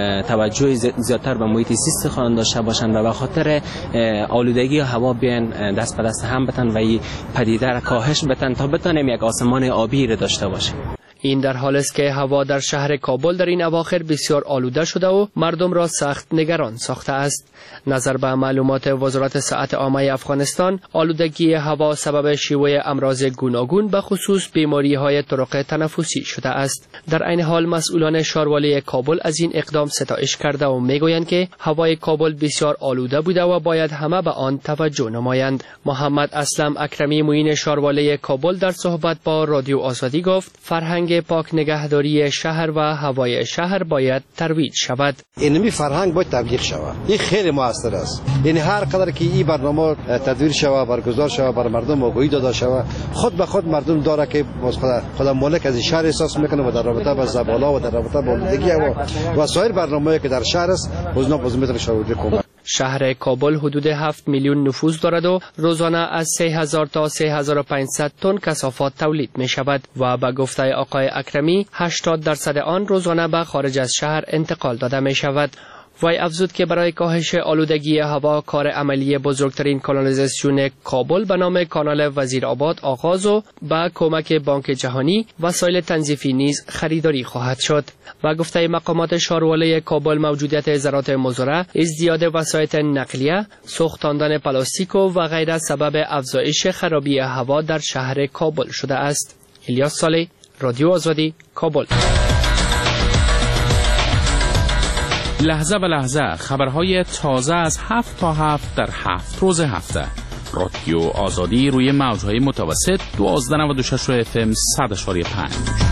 توجه زیادتر به محیط زیست خودشان داشته باشند و به خاطر آلودگی هوا بیاین دست به دست هم بتن و این پدیده را کاهش بدن تا بتونیم یک آسمان آبی را داشته باشیم. این در حال است که هوا در شهر کابل در این اواخر بسیار آلوده شده و مردم را سخت نگران ساخته است. نظر به معلومات وزارت صحت عامه افغانستان، آلودگی هوا سبب شیوع امراض گوناگون به خصوص بیماری‌های طرق تنفسی شده است. در این حال مسئولان شارواله کابل از این اقدام ستایش کرده و میگویند که هوای کابل بسیار آلوده بوده و باید همه به آن توجه نمایند. محمد اسلم اکرمی معین شارواله کابل در صحبت با رادیو آزادی گفت فرهنگ پاک نگهداری شهر و هوای شهر باید ترویج شود. اینمی فرهنگ باید تبلیغ شود. این خیلی موثر است. یعنی هر قدر که این برنامه تدویر شود، برگزار شود، بر مردم آگاهی داده شود، خود به خود مردم داره که خدا خدا مالک از شهر احساس میکنه و در رابطه با زباله و در رابطه با آلودگی هوا و سایر برنامه‌ای که در شهر است، اونا باز میتونه شاوردی کنه. شهر کابل حدود هفت میلیون نفوس دارد و روزانه از سه هزار تا سه هزار و پانصد تن کثافات تولید می شود و به گفته آقای اکرمی هشتاد درصد آن روزانه به خارج از شهر انتقال داده می شود. وی افزود که برای کاهش آلودگی هوا کار عملی بزرگترین کانالیزاسیون کابل به نام کانال وزیرآباد آغاز و با کمک بانک جهانی وسایل تنظیفی نیز خریداری خواهد شد. و گفته مقامات شارواله کابل موجودیت ذرات مضره، ازدیاد وسایل نقلیه، سوختاندن پلاستیک و غیره سبب افزایش خرابی هوا در شهر کابل شده است. الیاس صالح، رادیو آزادی، کابل. لحظه به لحظه خبرهای تازه از هفت تا هفت در هفت روز هفته. رادیو آزادی روی موجهای متوسط دوازده نود و شش اف ام صد اشاری پنج.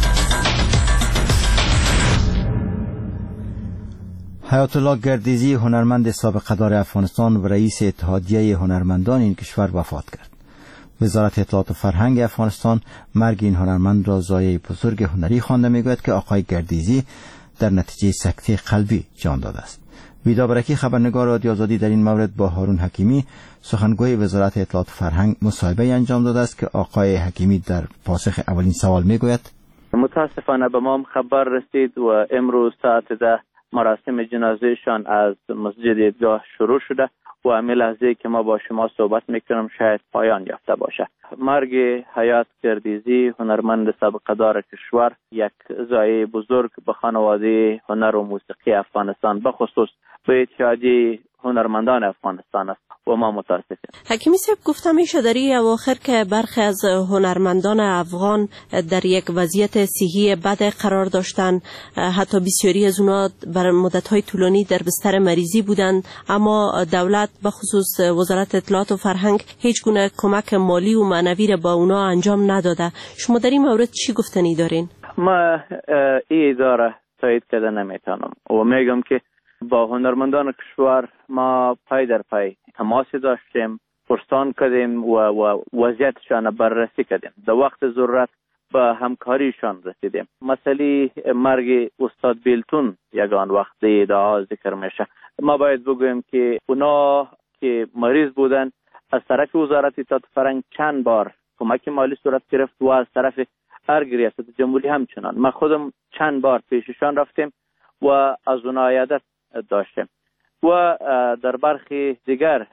حیات الله گردیزی هنرمند سابق دار افغانستان و رئیس اتحادیه هنرمندان این کشور وفات کرد. وزارت اطلاعات و فرهنگ افغانستان مرگ این هنرمند را ضایعه بزرگ هنری خوانده. میگوید که آقای گردیزی در نتیجه سکته قلبی جان داده است. ویدا برکی خبرنگار رادیو آزادی در این مورد با هارون حکیمی سخنگوی وزارت اطلاعات و فرهنگ مصاحبه انجام داده است که آقای حکیمی در پاسخ اولین سوال میگوید متاسفانه به ما خبر رسید و امروز ساعت ده مراسم جنازهشان از مسجد عیدگاه شروع شده و همین لحظه که ما با شما صحبت میکنم شاید پایان یافته باشه. مرگ حیات گردیزی هنرمند سابقه دار کشور یک ضایعه بزرگ به خانواده هنر و موسیقی افغانستان بخصوص به اتحادیه هنرمندان افغانستان است و ما متاسفیم. حکیمی صاحب گفته میشه در این اواخر که برخی از هنرمندان افغان در یک وضعیت صحی بد قرار داشتند، حتی بسیاری از اونا بر مدت‌های طولانی در بستر مریضی بودند، اما دولت به خصوص وزارت اطلاعات و فرهنگ هیچ گونه کمک مالی و معنوی را با اونا انجام نداده. شما در این مورد چی گفتنی دارین؟ ما این اداره تایید کرده نمیتونم و میگم که با هنرمندان کشور ما پای در پای تماس داشتیم، پرسان کردیم و, و وضعیتشان بررسی کردیم. در وقت ضرورت به همکاریشان رسیدیم. مسئله مرگ استاد بیلتون یگان وقت ادعا ذکر میشه. ما باید بگویم که اونا که مریض بودن از طرف وزارت اطلاعات فرهنگ چند بار کمک مالی صورت گرفت و از طرف ارگ ریاست جمهوری همچنان. ما خودم چند بار پیششان رفتیم و از اونا عیادت داشتیم و در برخی دیگر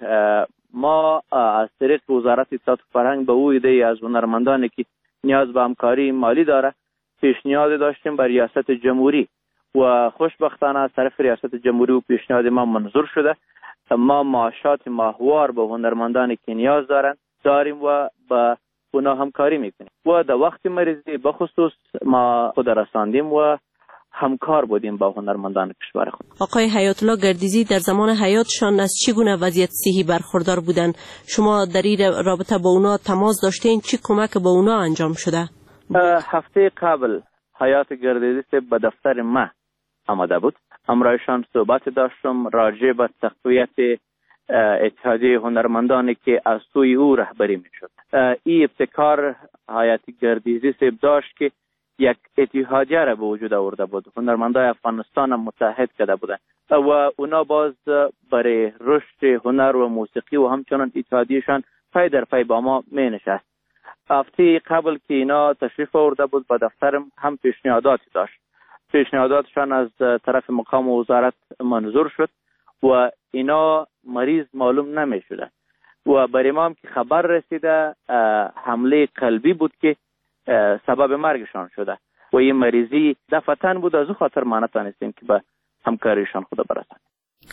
ما از طریق وزارت اطلاعات فرهنگ به او ایده از هنرمندانی که نیاز به همکاری مالی داره پیشنهاد داشتیم بر ریاست جمهوری و خوشبختانه از طرف ریاست جمهوری و پیشنهاد ما منظور شده. ما معاشات ماهوار به هنرمندانی که نیاز دارن داریم و با اونا همکاری میکنیم و در وقت مریضی بخصوص ما خود رساندیم و همکار بودیم با هنرمندان کشور خود. آقای حیات الله گردیزی در زمان حیاتشان از چگونه وضعیت صحی برخوردار بودند؟ شما در این رابطه با اونا تماس داشتین؟ چی کمک با اونا انجام شده؟ هفته قبل حیات گردیزی به دفتر ما آمده بود. امرایشان صحبت داشتم راجع به تقویت اتحادیه هنرمندانی که از سوی او رهبری میشد. این ابتکار حیات گردیزی سب داشت که یک اتحادیه را به وجود آورده بود. هنرمندای افغانستان هم متحد کرده بودند و اونا باز برای رشد هنر و موسیقی و همچنان اتحادیهشان پای در پای با ما می نشست. هفته قبل که اینا تشریف آورده بود به دفترم هم پیشنهاداتی داشت. پیشنهاداتشان از طرف مقام وزارت منظور شد و اینا مریض معلوم نمی شدن و برای ما هم که خبر رسیده حمله قلبی بود که سبب مرگشان شده و این مریضی دفعتن بود. از او خاطر ما نتانستیم که به همکاریشان خود برسانیم.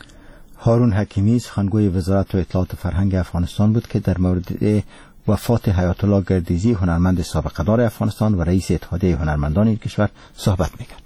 هارون حکیمی سخنگوی وزارت اطلاعات فرهنگ افغانستان بود که در مورد وفات حیات الله گردیزی هنرمند سابقه دار افغانستان و رئیس اتحادیه هنرمندان این کشور صحبت میکرد.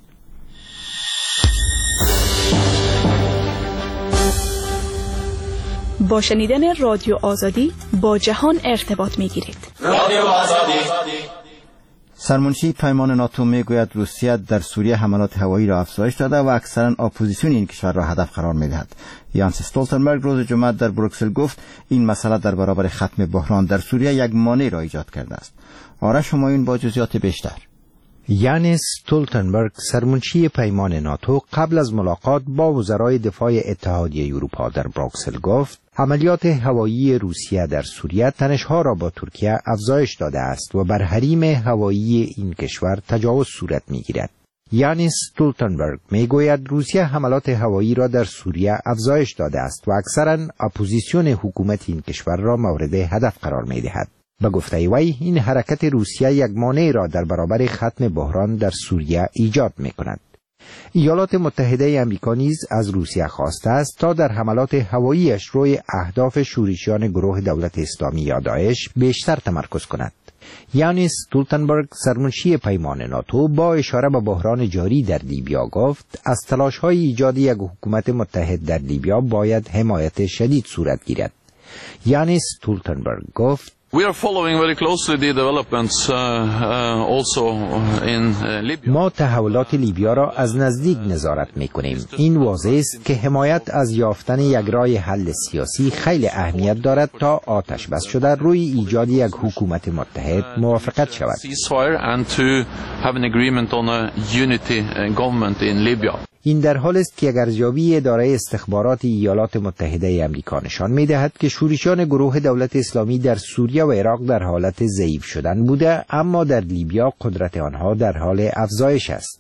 با شنیدن رادیو آزادی با جهان ارتباط میگیرید. رادیو آزادی. سرمنشی پیمان ناتو میگوید روسیه در سوریه حملات هوایی را افزایش داده و اکثرا اپوزیسیون این کشور را هدف قرار میدهد. یانس استولتنبرگ روز جمعه در بروکسل گفت این مسئله در برابر ختم بحران در سوریه یک مانع را ایجاد کرده است. آرش همایون با جزئیات بیشتر. یانس استولتنبرگ سرمنشی پیمان ناتو قبل از ملاقات با وزرای دفاع اتحادیه اروپا در بروکسل گفت عملیات هوایی روسیه در سوریه تنش‌ها را با ترکیه افزایش داده است و بر حریم هوایی این کشور تجاوز صورت می‌گیرد. یانس استولتنبرگ میگوید روسیه حملات هوایی را در سوریه افزایش داده است و اکثرا اپوزیسیون حکومت این کشور را مورد هدف قرار می‌دهد. به گفته وی این حرکت روسیه یک مانع را در برابر ختم بحران در سوریه ایجاد می‌کند. ایالات متحده آمریکا نیز از روسیه خواسته است تا در حملات هواییش روی اهداف شورشیان گروه دولت اسلامی یا داعش بیشتر تمرکز کند. یانس استولتنبرگ سرمنشی پیمان ناتو با اشاره به بحران جاری در لیبیا گفت از تلاش‌های ایجاد یک حکومت متحد در لیبیا باید حمایت شدید صورت گیرد. یانس استولتنبرگ گفت We are following very closely the developments uh, uh, also in uh, Libya. ما تحولات لیبیا را از نزدیک نظارت می‌کنیم. این واضح است که حمایت از یافتن یک راه حل سیاسی خیلی اهمیت دارد تا آتش بس شده روی ایجاد یک حکومت متحد موافقت شود. Ceasefire and to have an agreement on a unity government in Libya. این در حال است که یک ارزیابی اداره استخبارات ایالات متحده آمریکا نشان می‌دهد که شورشیان گروه دولت اسلامی در سوریه و عراق در حالت ضعیف شدن بوده، اما در لیبیا قدرت آنها در حال افزایش است.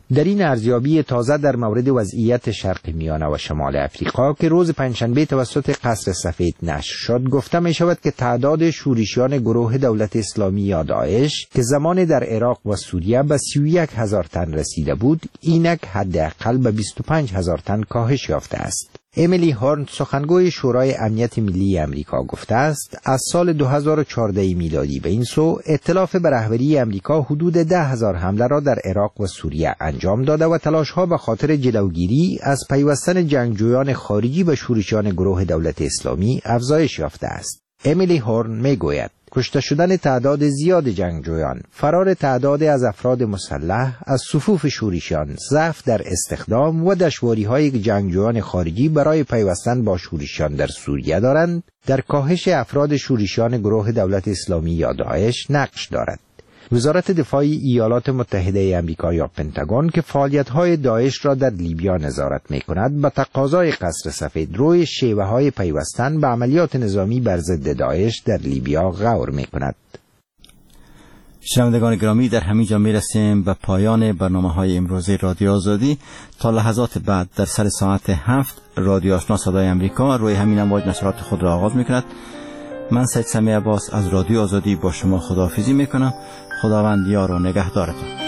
در این ارزیابی تازه در مورد وضعیت شرق میانه و شمال افریقا که روز پنجشنبه توسط قصر سفید نشر شد، گفته می شود که تعداد شورشیان گروه دولت اسلامی یا داعش که زمان در عراق و سوریه به سی و یک هزار تن رسیده بود، اینک حداقل به بیست و پنج هزار تن کاهش یافته است. امیلی هورن، سخنگوی شورای امنیت ملی امریکا، گفته است از سال دو هزار و چهارده میلادی به این سو ائتلاف به رهبری امریکا حدود ده هزار حمله را در عراق و سوریه انجام داده و تلاش‌ها به خاطر جلوگیری از پیوستن جنگجویان خارجی به شورشیان گروه دولت اسلامی افزایش یافته است. امیلی هورن میگوید کشته شدن تعداد زیاد جنگجویان، فرار تعداد از افراد مسلح از صفوف شورشیان، ضعف در استخدام و دشواری‌های جنگجویان خارجی برای پیوستن با شورشیان در سوریه دارند در کاهش افراد شورشیان گروه دولت اسلامی یا داعش نقش دارد. وزارت دفاع ایالات متحده آمریکا یا پنتاگون که فعالیت‌های داعش را در لیبیا نظارت می‌کند، به تقاضای قصر سفید روی شیوه‌های پیوستن به عملیات نظامی بر ضد داعش در لیبیا غور می‌کند. شنوندگان گرامی، در همین جا می‌رسیم به پایان برنامه‌های امروزی رادیو آزادی. تا لحظات بعد در سر ساعت هفت رادیو آشنا صدای آمریکا روی همین امواج نشرات خود را آغاز می‌کند. من سید سمیع عباس از رادیو آزادی با شما خداحافظی میکنم. خداوند یار و نگهدارتان.